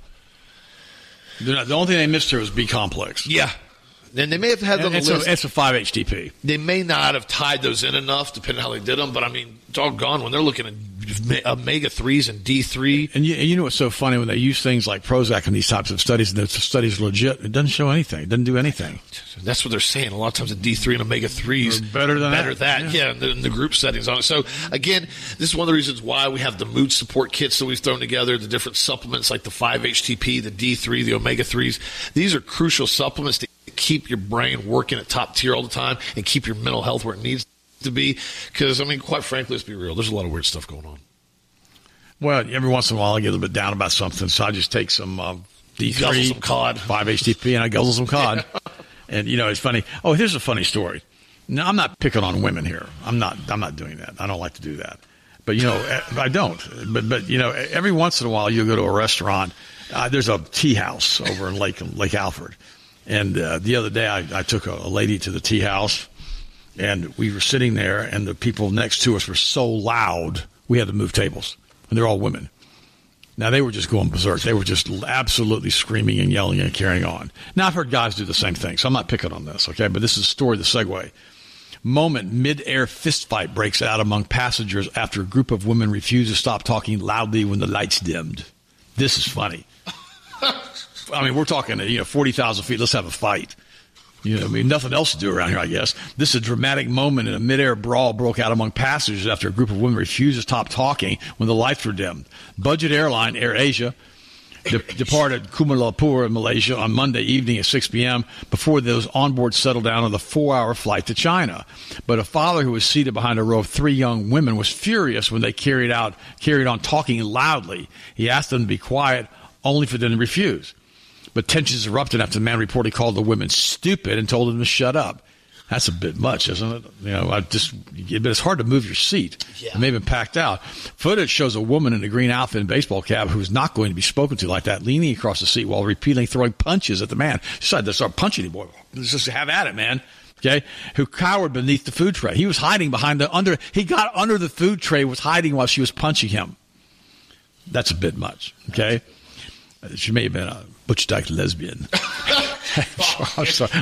The only thing they missed here was B-complex. Yeah. And they may have had them on the list. It's a 5-HTP. They may not have tied those in enough, depending on how they did them. But, I mean, doggone, when they're looking at omega-3s and D3. And you know what's so funny? When they use things like Prozac in these types of studies, and the study's legit, it doesn't show anything. It doesn't do anything. That's what they're saying. A lot of times the D3 and omega-3s are better than that. Yeah, in the group settings on it. So, again, this is one of the reasons why we have the mood support kits that we've thrown together, the different supplements like the 5-HTP, the D3, the omega-3s. These are crucial supplements to keep your brain working at top tier all the time and keep your mental health where it needs to be. Because, I mean, quite frankly, let's be real. There's a lot of weird stuff going on. Well, every once in a while I get a little bit down about something, so I just take some D3, guzzle some cod, 5-HTP, and I guzzle some cod. And, you know, it's funny. Oh, here's a funny story. Now, I'm not picking on women here. I'm not doing that. I don't like to do that. But, you know, I don't. But you know, every once in a while you'll go to a restaurant. There's a tea house over in Lake Alfred. And the other day I took a lady to the tea house, and we were sitting there, and the people next to us were so loud we had to move tables. And they're all women. Now, they were just going berserk. They were just absolutely screaming and yelling and carrying on. Now, I've heard guys do the same thing, so I'm not picking on this, okay? But this is a story, the segue. Moment, mid-air fistfight breaks out among passengers after a group of women refuse to stop talking loudly when the lights dimmed. This is funny. I mean, we're talking, 40,000 feet. Let's have a fight. Nothing else to do around here, I guess. This is a dramatic moment, and a mid-air brawl broke out among passengers after a group of women refused to stop talking when the lights were dimmed. Budget airline Air Asia departed Kuala Lumpur in Malaysia on Monday evening at 6 p.m. before those on board settled down on the 4-hour flight to China. But a father who was seated behind a row of 3 young women was furious when they carried on talking loudly. He asked them to be quiet, only for them to refuse. But tensions erupted after the man reportedly called the women stupid and told them to shut up. That's a bit much, isn't it? But it's hard to move your seat. Yeah. It may have been packed out. Footage shows a woman in a green outfit and baseball cap who's not going to be spoken to like that, leaning across the seat while repeatedly throwing punches at the man. She decided to start punching him. Boy, let's just have at it, man. Okay, who cowered beneath the food tray. He was hiding behind he got under the food tray, was hiding while she was punching him. That's a bit much, okay? She may have been a butch-dyke lesbian. I'm sorry.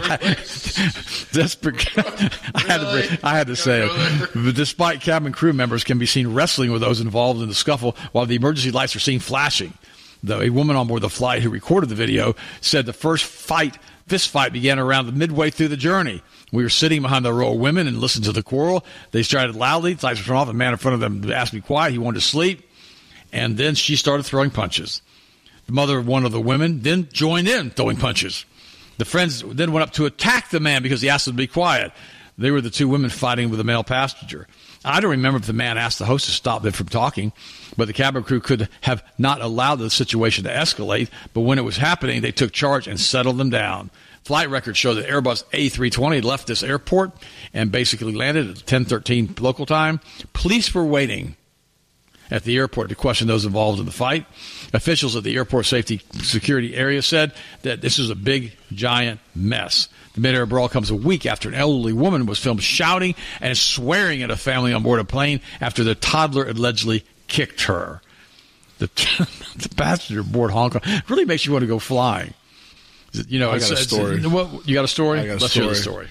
I had to say it. But despite cabin crew members can be seen wrestling with those involved in the scuffle while the emergency lights are seen flashing. Though a woman on board the flight who recorded the video said the first fist fight began around midway through the journey. We were sitting behind the row of women and listened to the quarrel. They started loudly. The lights were turned off. A man in front of them asked me quiet. He wanted to sleep. And then she started throwing punches. The mother of one of the women then joined in throwing punches. The friends then went up to attack the man because he asked them to be quiet. They were the 2 women fighting with a male passenger. I don't remember if the man asked the host to stop them from talking, but the cabin crew could have not allowed the situation to escalate. But when it was happening, they took charge and settled them down. Flight records show that Airbus A320 left this airport and basically landed at 10:13 local time. Police were waiting at the airport to question those involved in the fight. Officials at the airport safety security area said that this is a big, giant mess. The mid-air brawl comes a week after an elderly woman was filmed shouting and swearing at a family on board a plane after their toddler allegedly kicked her. The passenger aboard Hong Kong really makes you want to go flying. I got a story. You got a story? Let's hear the story.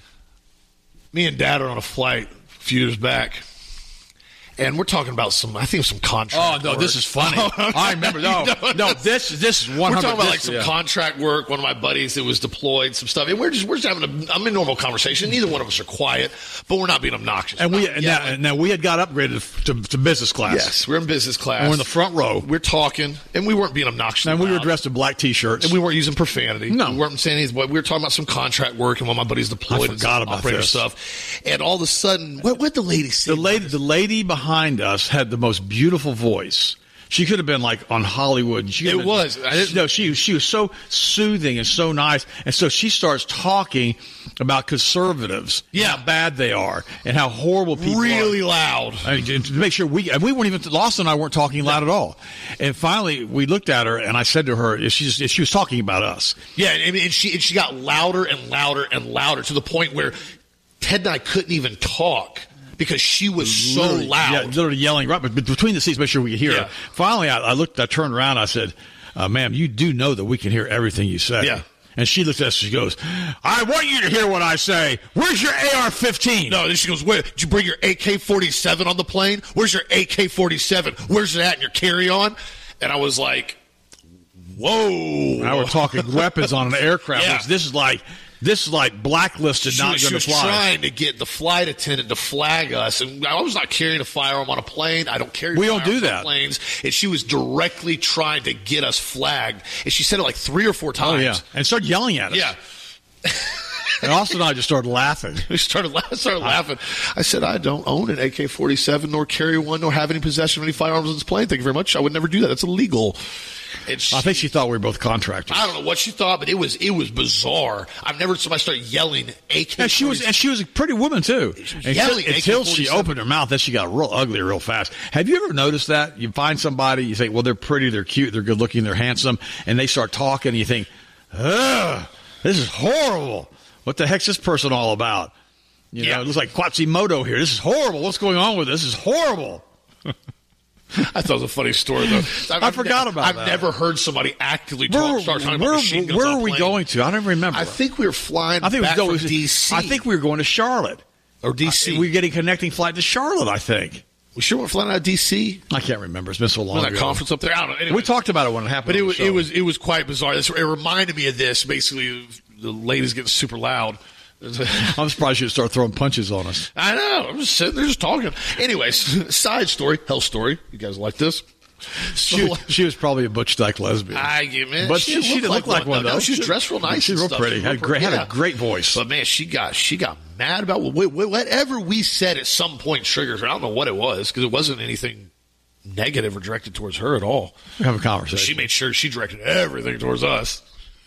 Me and Dad are on a flight a few years back. And we're talking about some contract work. This is funny. I remember. This is 100%. We're talking about some contract work. One of my buddies that was deployed, some stuff. And we're just having I'm in normal conversation. Neither one of us are quiet, but we're not being obnoxious. And we had got upgraded to business class. Yes, we're in business class. And we're in the front row. We're talking, and we weren't being obnoxious. And we were dressed in black T-shirts. And we weren't using profanity. No. We weren't saying anything. We were talking about some contract work, and one of my buddies deployed. I forgot about this stuff. And all of a sudden, what did the lady say? The lady behind us had the most beautiful voice. She could have been like on Hollywood. She was so soothing and so nice. And so she starts talking about conservatives, how bad they are, and how horrible people really are. loud. I mean, to make sure we weren't even, Lawson and I weren't talking loud at all. And finally, we looked at her, and I said to her, if she was talking about us. Yeah, and she got louder and louder and louder to the point where Ted and I couldn't even talk. Because she was so loud. Yeah, literally yelling right between the seats, make sure we could hear her. Finally, I turned around, I said, ma'am, you do know that we can hear everything you say. Yeah. And she looked at us, she goes, I want you to hear what I say. Where's your AR-15? No, then she goes, where? Did you bring your AK-47 on the plane? Where's your AK-47? Where's it at in your carry-on? And I was like, whoa. Now we're talking weapons on an aircraft. Yeah. This is like blacklisted, not going to fly. She was trying to get the flight attendant to flag us, and I was not carrying a firearm on a plane. I don't carry firearms on planes. And she was directly trying to get us flagged, and she said it like 3 or 4 times. Oh, yeah. And started yelling at us. Yeah. And Austin and I just started laughing. We started laughing. I said, I don't own an AK-47, nor carry one, nor have any possession of any firearms on this plane. Thank you very much. I would never do that. That's illegal. I think she thought we were both contractors. I don't know what she thought, but it was bizarre. I've never somebody start yelling AK. And she was a pretty woman too. Until she opened her mouth, then she got real ugly real fast. Have you ever noticed that? You find somebody, you think, well, they're pretty, they're cute, they're good looking, they're handsome, and they start talking, and you think, ugh, this is horrible. What the heck's this person all about? You know, it looks like Quasimodo here. This is horrible. What's going on with this? This is horrible. I thought it was a funny story, though. I forgot about that. I've never heard somebody actively start talking about machine guns Where on are a we plane. going to? I don't remember. I think we were flying back from D.C. I think we were going to Charlotte. Or D.C. We were getting a connecting flight to Charlotte, I think. We sure we're flying out of D.C.? I can't remember. It's been so long That ago. conference up there? I don't know. Anyway. We talked about it when it happened. But it was quite bizarre. It reminded me of this. Basically, the ladies getting super loud. I'm surprised you start throwing punches on us. I know. I'm just sitting there just talking. Anyways, side story, health story. You guys like this? She was probably a butch dyke lesbian. But she didn't look like one, though. No, she was dressed real nice. She's real pretty. Had a great voice. But man, she got mad about whatever we said at some point triggers her. I don't know what it was because it wasn't anything negative or directed towards her at all. We have a conversation. So she made sure she directed everything towards us.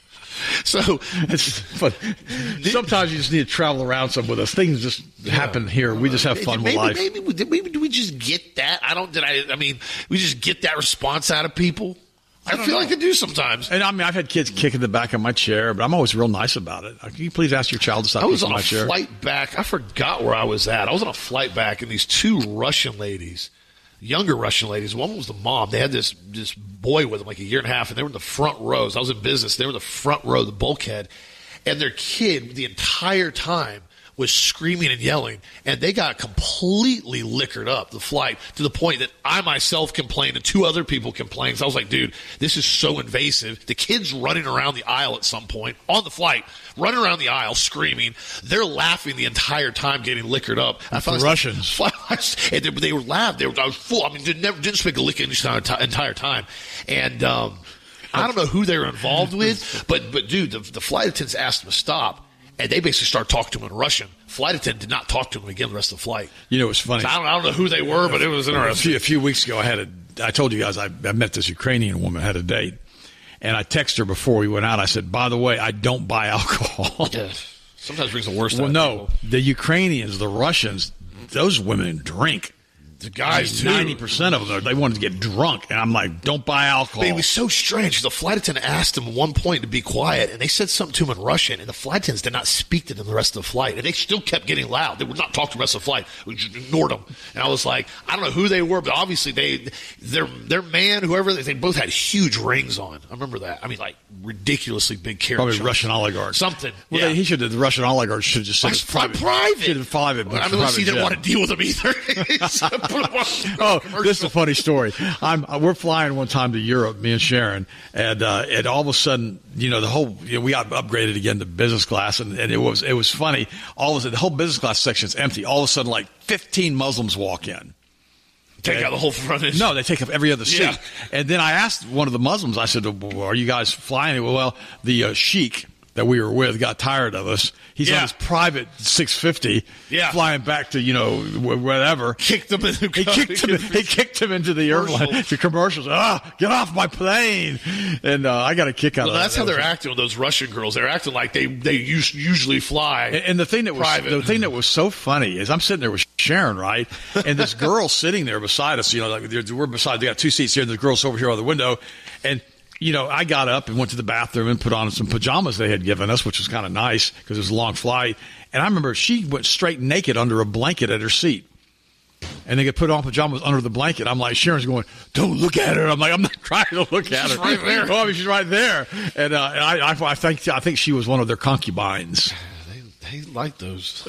So it's fun. Sometimes you just need to travel around some with us. Things just happen here. We just have fun with life. Maybe do we just get that? We just get that response out of people. I feel like I do sometimes. And I mean, I've had kids kicking the back of my chair, but I'm always real nice about it. Can you please ask your child to stop kicking my chair? I was on a flight back. I forgot where I was at. I was on a flight back, and these two Russian ladies, younger Russian ladies. One was the mom. They had this boy with them, like a year and a half, and they were in the front rows. I was in business. They were in the front row, the bulkhead, and their kid the entire time was screaming and yelling, and they got completely liquored up the flight to the point that I myself complained and two other people complained. So I was like, dude, this is so invasive. The kid's running around the aisle at some point on the flight, running around the aisle screaming. They're laughing the entire time getting liquored up. The Russians. And they were laughing. I was full. I mean, didn't speak a lick English the entire time. And I don't know who they were involved with, but dude, the flight attendants asked them to stop. And they basically started talking to him in Russian. Flight attendant did not talk to him again the rest of the flight. You know, it was funny. So I don't know who they were, but it was interesting. A few weeks ago, I told you guys I met this Ukrainian woman, had a date. And I texted her before we went out. I said, by the way, I don't buy alcohol. Yeah. Sometimes brings the worst out of no, people. The Ukrainians, the Russians, those women drink. The guys, too. 90% of them, they wanted to get drunk. And I'm like, don't buy alcohol. But it was so strange. The flight attendant asked him at one point to be quiet, and they said something to him in Russian, and the flight attendants did not speak to them the rest of the flight. And they still kept getting loud. They would not talk to the rest of the flight. We just ignored them. And I was like, I don't know who they were, but obviously their man, whoever, they both had huge rings on. I remember that. I mean, like, ridiculously big carriage. Probably Russian oligarchs. Something. Well, yeah. The Russian oligarchs should have just said private. Should have private. Well, I mean, unless he didn't want to deal with them either. Oh, this is a funny story. We're flying one time to Europe, me and Sharon, and all of a sudden, we got upgraded again to business class, and it was funny. All of a sudden, the whole business class section is empty. All of a sudden, like 15 Muslims walk in. Take out the whole front end. No, they take up every other seat. Yeah. And then I asked one of the Muslims, I said, well, are you guys flying? Well, the sheikh that we were with got tired of us. He's on his private 650, flying back to whatever. Kicked him. He kicked him into the airplane. The commercials. Get off my plane! And I got a kick out of that. That's how they're acting with those Russian girls. They're acting like they usually fly. And the thing that was so funny is I'm sitting there with Sharon, right, and this girl sitting there beside us. We're beside. They got two seats here, and the girl's over here on the window, and. I got up and went to the bathroom and put on some pajamas they had given us, which was kind of nice because it was a long flight. And I remember she went straight naked under a blanket at her seat. And they could put on pajamas under the blanket. I'm like, Sharon's going, don't look at her. I'm like, I'm not trying to look at her. She's right there. Oh, I mean, she's right there. And I think she was one of their concubines. They like those.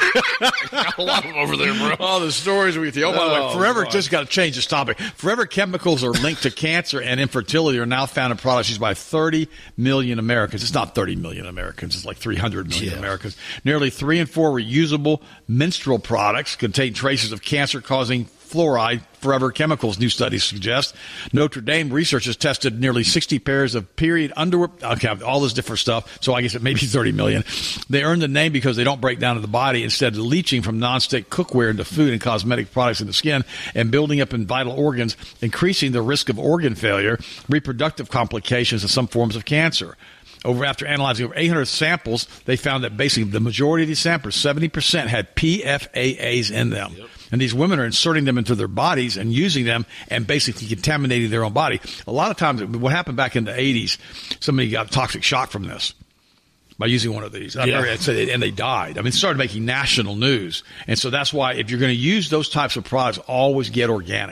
Got a lot of them over there, bro. Oh, the stories we get. By the way, Forever just got to change this topic. Forever chemicals are linked to cancer and infertility are now found in products used by 30 million Americans. It's not 30 million Americans. It's like 300 million Americans. Nearly 3 in 4 reusable menstrual products contain traces of cancer-causing fluoride. Forever chemicals, new studies suggest. Notre Dame researchers tested nearly 60 pairs of period underwear. Okay, all this different stuff. So I guess it may be 30 million. They earned the name because they don't break down in the body. Instead of leaching from nonstick cookware into food and cosmetic products in the skin and building up in vital organs, increasing the risk of organ failure, reproductive complications, and some forms of cancer. After analyzing over 800 samples, they found that basically the majority of these samples, 70%, had PFAAs in them. Yep. And these women are inserting them into their bodies and using them and basically contaminating their own body. A lot of times, what happened back in the 80s, somebody got toxic shock from this by using one of these. And they died. I mean, it started making national news. And so that's why if you're going to use those types of products, always get organic.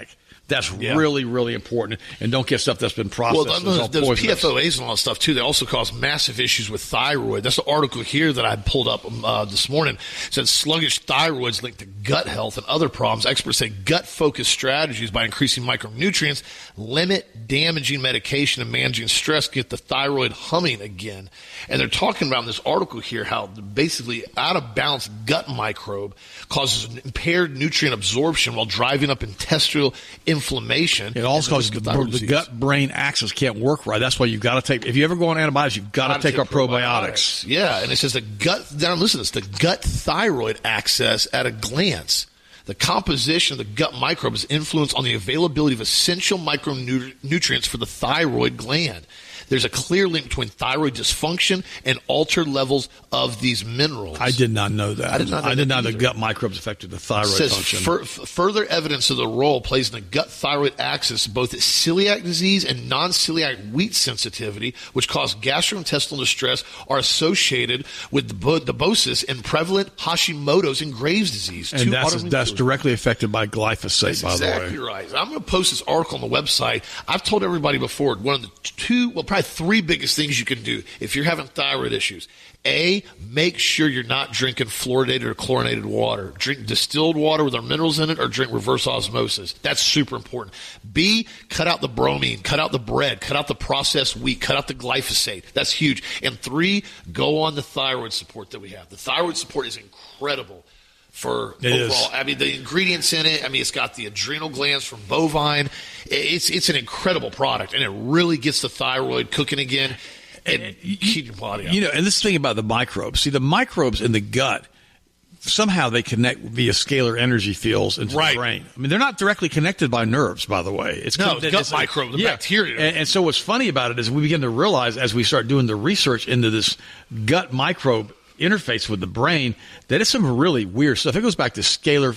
That's really, really important. And don't get stuff that's been processed. Well, those PFOAs and all that stuff, too, they also cause massive issues with thyroid. That's the article here that I pulled up this morning. It says sluggish thyroid's linked to gut health and other problems. Experts say gut-focused strategies by increasing micronutrients, limit damaging medication, and managing stress get the thyroid humming again. And they're talking about in this article here how basically out-of-balance gut microbe causes impaired nutrient absorption while driving up intestinal inflammation. It also causes the gut-brain axis can't work right. That's why you've got to take, if you ever go on antibiotics, you've got to take our probiotics. Yeah, and it says now listen to this, the gut-thyroid axis at a glance. The composition of the gut microbe is influenced on the availability of essential micronutrients for the thyroid gland. There's a clear link between thyroid dysfunction and altered levels of these minerals. I did not know that. I did not know the gut microbes affected the thyroid function. Further evidence of the role plays in the gut-thyroid axis both celiac disease and non-celiac wheat sensitivity, which cause gastrointestinal distress, are associated with the bosis and prevalent Hashimoto's and Graves' disease. And that's directly affected by glyphosate, by the way. Exactly right. I'm going to post this article on the website. I've told everybody before, one of the probably three biggest things you can do if you're having thyroid issues. A, make sure you're not drinking fluoridated or chlorinated water. Drink distilled water with our minerals in it or drink reverse osmosis. That's super important. B, cut out the bromine, cut out the bread, cut out the processed wheat, cut out the glyphosate. That's huge. And 3, go on the thyroid support that we have. The thyroid support is incredible for overall. I mean, the ingredients in it, it's got the adrenal glands from bovine. It's an incredible product, and it really gets the thyroid cooking again and keep your body up. And this thing about the microbes. See, the microbes in the gut, somehow they connect via scalar energy fields into the brain. They're not directly connected by nerves, by the way. It's gut microbe, the bacteria. And so what's funny about it is we begin to realize as we start doing the research into this gut microbe interface with the brain that it's some really weird stuff. It goes back to scalar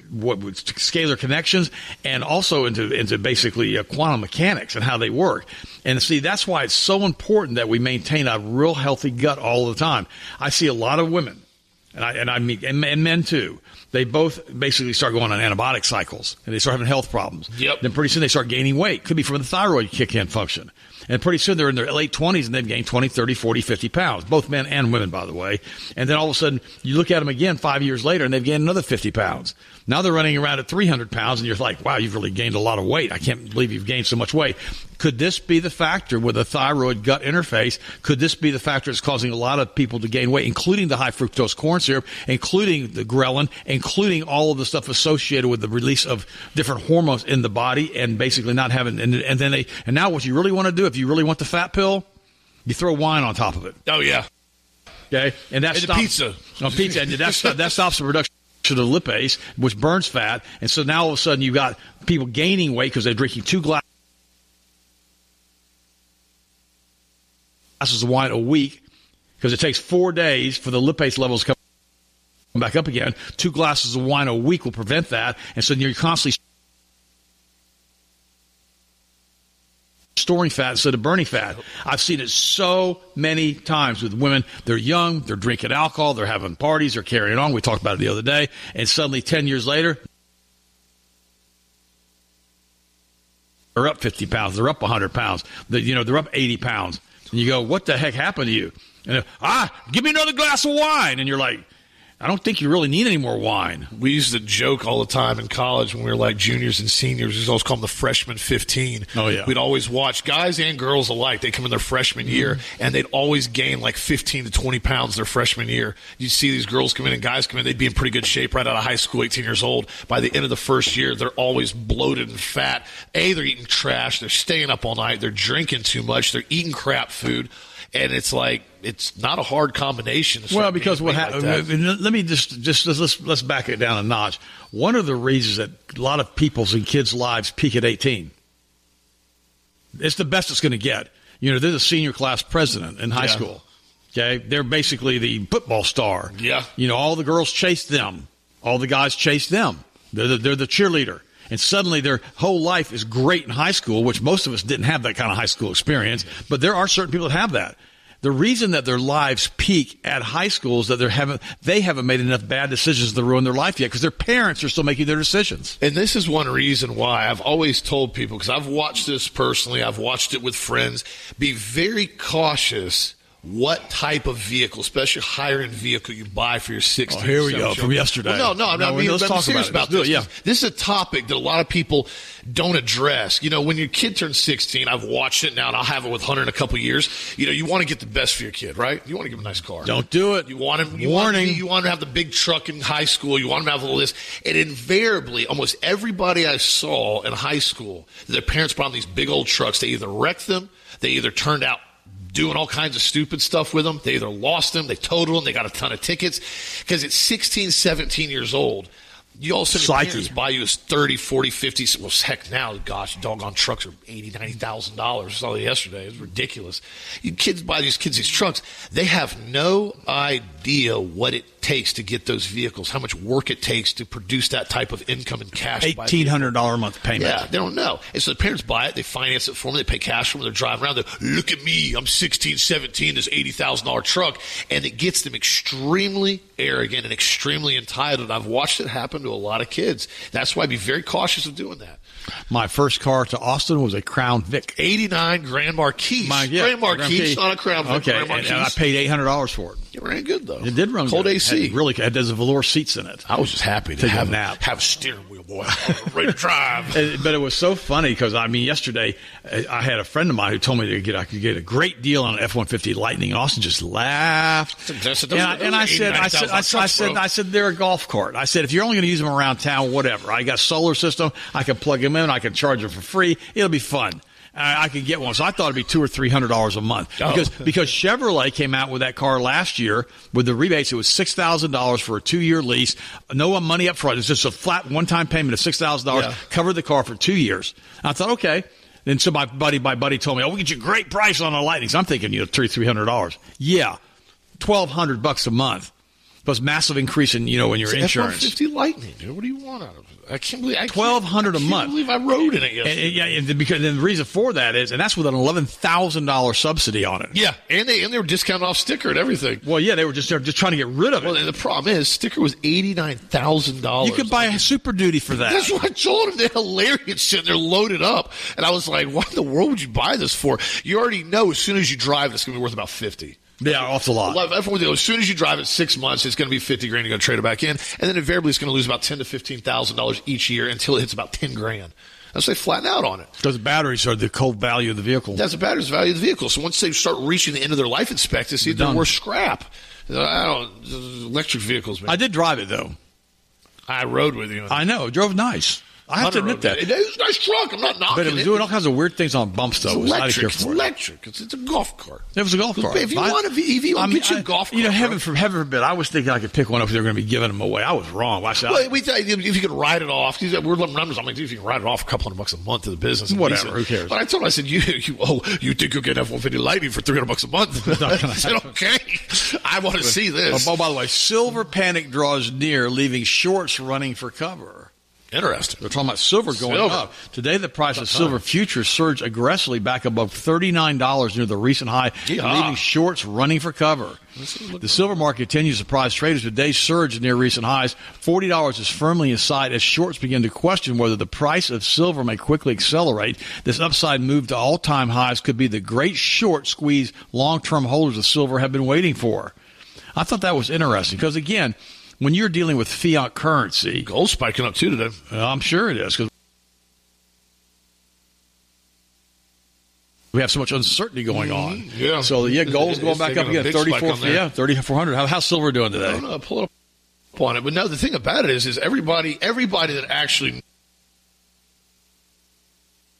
connections and also into basically quantum mechanics and how they work. And see, that's why it's so important that we maintain a real healthy gut all the time. I see a lot of women, and men too. They both basically start going on antibiotic cycles and they start having health problems. Yep. Then pretty soon they start gaining weight. Could be from the thyroid kick-in function. And pretty soon they're in their late 20s and they've gained 20, 30, 40, 50 pounds. Both men and women, by the way. And then all of a sudden you look at them again 5 years later and they've gained another 50 pounds. Now they're running around at 300 pounds and you're like, wow, you've really gained a lot of weight. I can't believe you've gained so much weight. Could this be the factor with a thyroid gut interface? Could this be the factor that's causing a lot of people to gain weight, including the high fructose corn syrup, including the ghrelin, including all of the stuff associated with the release of different hormones in the body and basically not having, and now what you really want to do, if you really want the fat pill, you throw wine on top of it. Oh, yeah. Okay. And that stops pizza. On pizza. And that stops the production of the lipase, which burns fat. And so now all of a sudden you've got people gaining weight because they're drinking 2 glasses of wine a week because it takes 4 days for the lipase levels to come back up again. 2 glasses of wine a week will prevent that. And so you're constantly storing fat instead of burning fat. I've seen it so many times with women. They're young, they're drinking alcohol, they're having parties, they're carrying on. We talked about it the other day. And suddenly 10 years later, they're up 50 pounds. They're up 100 pounds. They're up 80 pounds. And you go, what the heck happened to you? And give me another glass of wine. And you're like, I don't think you really need any more wine. We used to joke all the time in college when we were like juniors and seniors. We used to always call them the freshman 15. Oh, yeah. We'd always watch guys and girls alike. They come in their freshman year, and they'd always gain like 15 to 20 pounds their freshman year. You'd see these girls come in and guys come in. They'd be in pretty good shape right out of high school, 18 years old. By the end of the first year, they're always bloated and fat. They're eating trash. They're staying up all night. They're drinking too much. They're eating crap food. And it's like, it's not a hard combination. Well, because what happened, let me let's back it down a notch. One of the reasons that a lot of people's and kids' lives peak at 18, it's the best it's going to get. They're the senior class president in high school. Okay. They're basically the football star. Yeah. All the girls chase them. All the guys chase them. They're the cheerleader. And suddenly their whole life is great in high school, which most of us didn't have that kind of high school experience. But there are certain people that have that. The reason that their lives peak at high school is that they haven't made enough bad decisions to ruin their life yet because their parents are still making their decisions. And this is one reason why I've always told people, because I've watched this personally, I've watched it with friends, be very cautious what type of vehicle, especially higher-end vehicle, you buy for your 16. Oh, here we go, from yesterday. Well, no, I'm serious about this. Yeah. This is a topic that a lot of people don't address. You know, when your kid turns 16, I've watched it now, and I'll have it with Hunter in a couple of years. You know, you want to get the best for your kid, right? You want to give him a nice car. Don't do it. You want him. You Warning. want him to have the big truck in high school. You want him to have all this. And invariably, almost everybody I saw in high school, their parents brought them these big old trucks. They either wrecked them, they either turned out doing all kinds of stupid stuff with them. They either lost them, they totaled them, they got a ton of tickets. Because at 16, 17 years old, you all of a sudden your parents buy you a 30, 40, 50, well, heck now, gosh, doggone trucks are $80,000, $90,000. I saw it yesterday. It's ridiculous. You kids buy these trucks. They have no idea what it takes to get those vehicles, how much work it takes to produce that type of income and cash. $1,800 a month payment. Yeah, they don't know. And so the parents buy it, they finance it for them, they pay cash for them, they're driving around, look at me, I'm 16, 17, this $80,000 truck, and it gets them extremely arrogant and extremely entitled. I've watched it happen to a lot of kids. That's why be very cautious of doing that. My first car to Austin was a Crown Vic. 89 Grand Marquis. Grand Marquis, not a Crown Vic. Okay, Grand Marquis. and I paid $800 for it. It ran good, though. It did run Cold good. AC. It has velour seats in it. I was just happy to Take have a nap. Have a steering wheel, boy. Ready to drive. But it was so funny because, I mean, yesterday I had a friend of mine who told me I could get a great deal on an F-150 Lightning, and Austin just laughed. And I said, they're a golf cart. I said, if you're only going to use them around town, whatever. I got a solar system. I can plug them in. I can charge them for free. It'll be fun. I could get one. So I thought it'd be $200 or $300 a month because Chevrolet came out with that car last year with the rebates. It was $6,000 for a 2-year lease. No money up front. It's just a flat one-time payment of $6,000, covered the car for 2 years. I thought, okay. Then so my buddy told me, we'll get you a great price on a Lightning. So I'm thinking, $300. Yeah. $1,200 a month. Plus massive increase in, in your insurance. F-150 Lightning, dude. What do you want out of it? I can't believe $1,200 a month. I can't believe I rode in it yesterday. And the reason for that is, and that's with an $11,000 subsidy on it. Yeah, and they were discounted off sticker and everything. Well, yeah, they were just trying to get rid of it. Well, the problem is, sticker was $89,000. You could buy a Super Duty for that. That's what I told him. They're hilarious, sitting there loaded up, and I was like, "What in the world would you buy this for?" You already know as soon as you drive, it's going to be worth about $50,000. Yeah, off the lot. As soon as you drive it 6 months, it's going to be $50,000. You're going to trade it back in, and then invariably it's going to lose about $10,000 to $15,000 each year until it hits about $10,000. That's why they flatten out on it. Because batteries are the cold value of the vehicle. That's the battery's value of the vehicle. So once they start reaching the end of their life expectancy, they're worth scrap. Electric vehicles, man. I did drive it though. I rode with you. I know, it drove nice. I have to admit that. It was a nice truck. I'm not knocking it. But it was doing all kinds of weird things on bumps, though. It's electric. It's a golf cart. It was a golf cart. If you want an EV, I'll get you a golf cart. Heaven forbid, I was thinking I could pick one up if they were going to be giving them away. I was wrong. I said, if you could ride it off, we're looking numbers. I'm like, if you can ride it off a couple $100 a month to the business. Whatever, who cares? But I told him, I said, you think you'll get F-150 Lightning for $300 a month? I said, okay. I want to see this. Oh, by the way, silver panic draws near, leaving shorts running for cover. Interesting. They're talking about silver going up. Today, the price of silver futures surged aggressively back above $39 near the recent high, leaving shorts running for cover. The silver market continues to surprise traders with today's surge near recent highs. $40 is firmly in sight as shorts begin to question whether the price of silver may quickly accelerate. This upside move to all-time highs could be the great short squeeze long-term holders of silver have been waiting for. I thought that was interesting because, again, when you're dealing with fiat currency... Gold's spiking up, too, today. I'm sure it is, because we have so much uncertainty going on. Yeah. So, gold's going back up again, 3,400. How's silver doing today? I don't know. Pull it up on it. But no, the thing about it is everybody that actually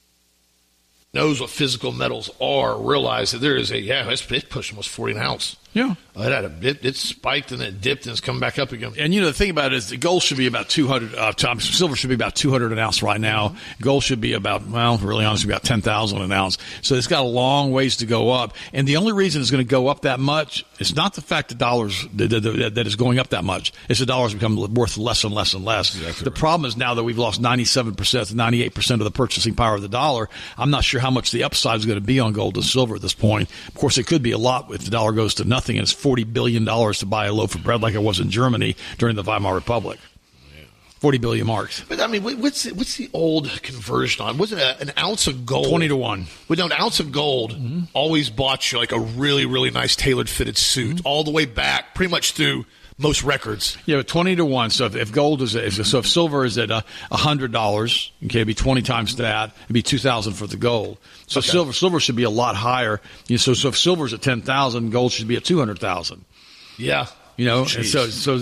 knows what physical metals are realize that there is it's pushing almost 40 an ounce. Yeah. It spiked and it dipped and it's come back up again. And, the thing about it is the gold should be about 200, silver should be about 200 an ounce right now. Gold should be about, really honestly, about 10,000 an ounce. So it's got a long ways to go up. And the only reason it's going to go up that much is not the fact that dollars, that is going up that much. It's the dollars become worth less and less and less. Exactly. The problem is now that we've lost 97% to 98% of the purchasing power of the dollar, I'm not sure how much the upside is going to be on gold and silver at this point. Of course, it could be a lot if the dollar goes to nothing and it's $40 billion to buy a loaf of bread like it was in Germany during the Weimar Republic. 40 billion marks. But I mean, what's the old conversion on? Wasn't an ounce of gold 20 to 1? Well, no, an ounce of gold always bought you like a really, really nice tailored fitted suit all the way back, pretty much through most records. Yeah, but 20 to 1. So if gold is if silver is at $100, okay, it'd be 20 times that. It'd be 2,000 for the gold. So silver should be a lot higher. So if silver's at 10,000, gold should be at 200,000. Yeah. And so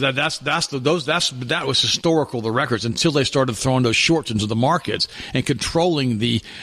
that was historical, the records, until they started throwing those shorts into the markets and controlling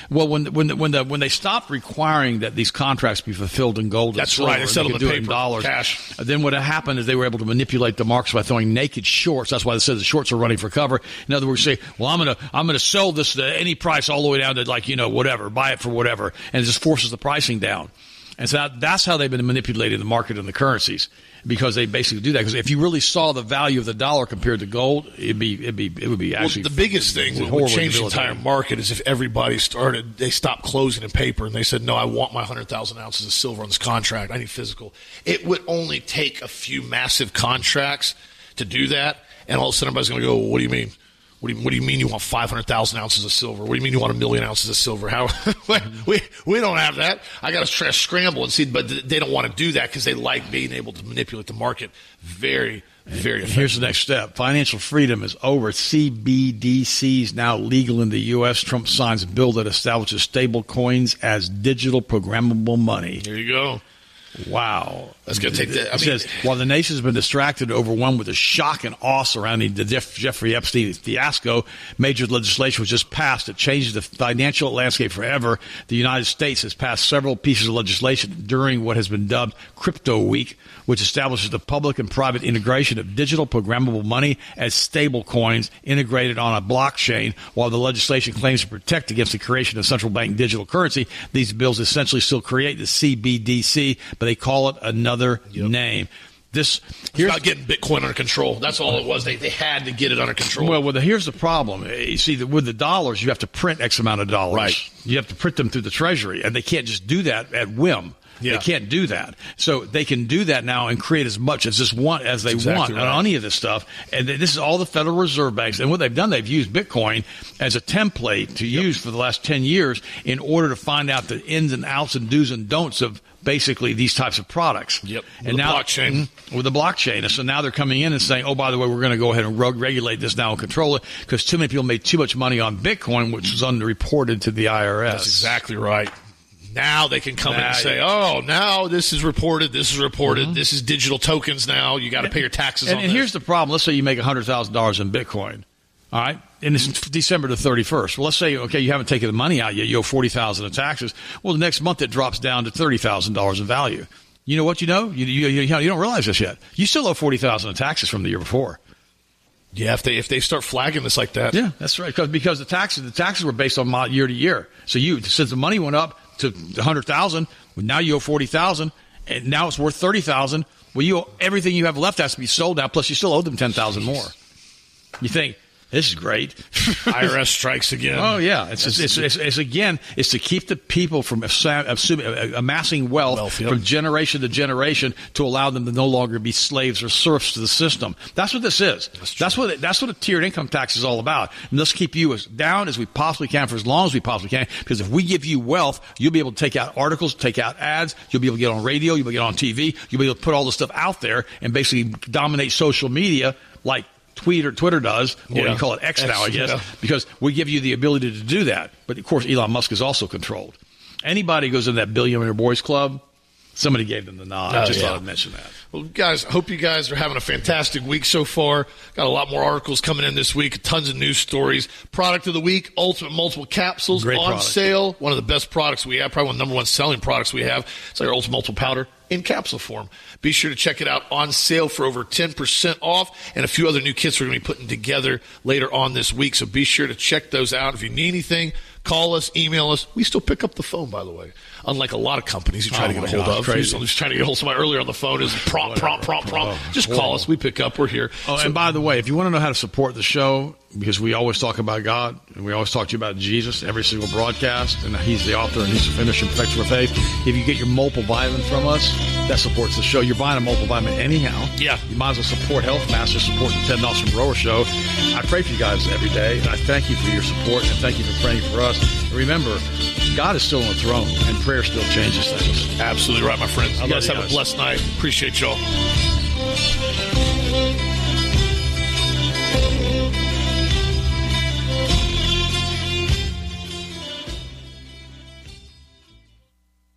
when they stopped requiring that these contracts be fulfilled in gold. That's and silver, right. They settled in paper, in dollars. Cash. Then what happened is they were able to manipulate the markets by throwing naked shorts. That's why they said the shorts are running for cover. In other words, say, well, I'm gonna sell this at any price all the way down to whatever, buy it for whatever, and it just forces the pricing down. And so that's how they've been manipulating the market and the currencies, because they basically do that. Because if you really saw the value of the dollar compared to gold, it would be actually. Well, the biggest thing that would change the entire market is if everybody they stopped closing in paper and they said, no, I want my 100,000 ounces of silver on this contract. I need physical. It would only take a few massive contracts to do that, and all of a sudden everybody's going to go, well, what do you mean? What do you mean you want 500,000 ounces of silver? What do you mean you want 1 million ounces of silver? How we don't have that. I got to scramble and see, but they don't want to do that because they like being able to manipulate the market very, very effectively. Here's the next step. Financial freedom is over. CBDC is now legal in the U.S. Trump signs a bill that establishes stable coins as digital programmable money. Here you go. Wow. That's going to take that. It says, while the nation has been distracted and overwhelmed with the shock and awe surrounding the Jeffrey Epstein fiasco, major legislation was just passed that changes the financial landscape forever. The United States has passed several pieces of legislation during what has been dubbed Crypto Week, which establishes the public and private integration of digital programmable money as stable coins integrated on a blockchain. While the legislation claims to protect against the creation of central bank digital currency, these bills essentially still create the CBDC, but they call it another name. Here's about getting Bitcoin under control. That's all it was. They had to get it under control. Well, here's the problem. You see, with the dollars, you have to print X amount of dollars. Right. You have to print them through the Treasury, and they can't just do that at whim. Yeah. They can't do that. So they can do that now and create as much as they want on any of this stuff. And this is all the Federal Reserve banks. And what they've done, they've used Bitcoin as a template to use for the last 10 years in order to find out the ins and outs and do's and don'ts of basically these types of products. Yep. And now, blockchain. With the blockchain. And so now they're coming in and saying, oh, by the way, we're going to go ahead and regulate this now and control it because too many people made too much money on Bitcoin, which was underreported to the IRS. That's exactly right. Now they can come in and say, oh, now this is reported, this is digital tokens now, you got to pay your taxes on this. And here's the problem. Let's say you make $100,000 in Bitcoin, all right? And it's December the 31st. Well, let's say, okay, you haven't taken the money out yet, you owe $40,000 in taxes. Well, the next month it drops down to $30,000 in value. You know what you know? You don't realize this yet. You still owe $40,000 in taxes from the year before. Yeah, if they start flagging this like that. Yeah, that's right. Because the taxes were based on year to year. So since the money went up to $100,000, well, now you owe $40,000, and now it's worth $30,000. Well, everything you have left has to be sold now. Plus, you still owe them $10,000 more. You think this is great? IRS strikes again. Oh yeah, it's to keep the people from amassing wealth from generation to generation to allow them to no longer be slaves or serfs to the system. That's what this is. That's what a tiered income tax is all about. And let's keep you as down as we possibly can for as long as we possibly can. Because if we give you wealth, you'll be able to take out articles, take out ads. You'll be able to get on radio. You'll be able to get on TV. You'll be able to put all this stuff out there and basically dominate social media like Twitter does, or you call it X now, I guess, because we give you the ability to do that. But, of course, Elon Musk is also controlled. Anybody who goes in that Billionaire Boys Club, Somebody gave them the nod. I just thought I'd mention that. Well, guys, I hope you guys are having a fantastic week so far. Got a lot more articles coming in this week, tons of news stories. Product of the week, Ultimate Multiple Capsules Great on product. sale. One of the best products we have, probably one of the number one selling products we have. It's like our Ultimate Multiple Powder in capsule form. Be sure to check it out on sale for over 10% off, and a few other new kits we're going to be putting together later on this week. So be sure to check those out. If you need anything, call us, email us. We still pick up the phone, by the way. Unlike a lot of companies you try to get a hold of. Crazy. I'm just trying to get a hold of somebody earlier on the phone. Is prompt. Just call us. We pick up. We're here. Oh, and by the way, if you want to know how to support the show, because we always talk about God, and we always talk to you about Jesus every single broadcast, and He's the author and He's the finisher and perfecter of faith. If you get your multivitamin from us, that supports the show. You're buying a multivitamin anyhow. Yeah. You might as well support Health Master, support the Ted Nostrum Grower Show. I pray for you guys every day, and I thank you for your support, and thank you for praying for us. And remember, God is still on the throne, and prayer still changes things. Absolutely right, my friends. You guys have a blessed night. Appreciate y'all.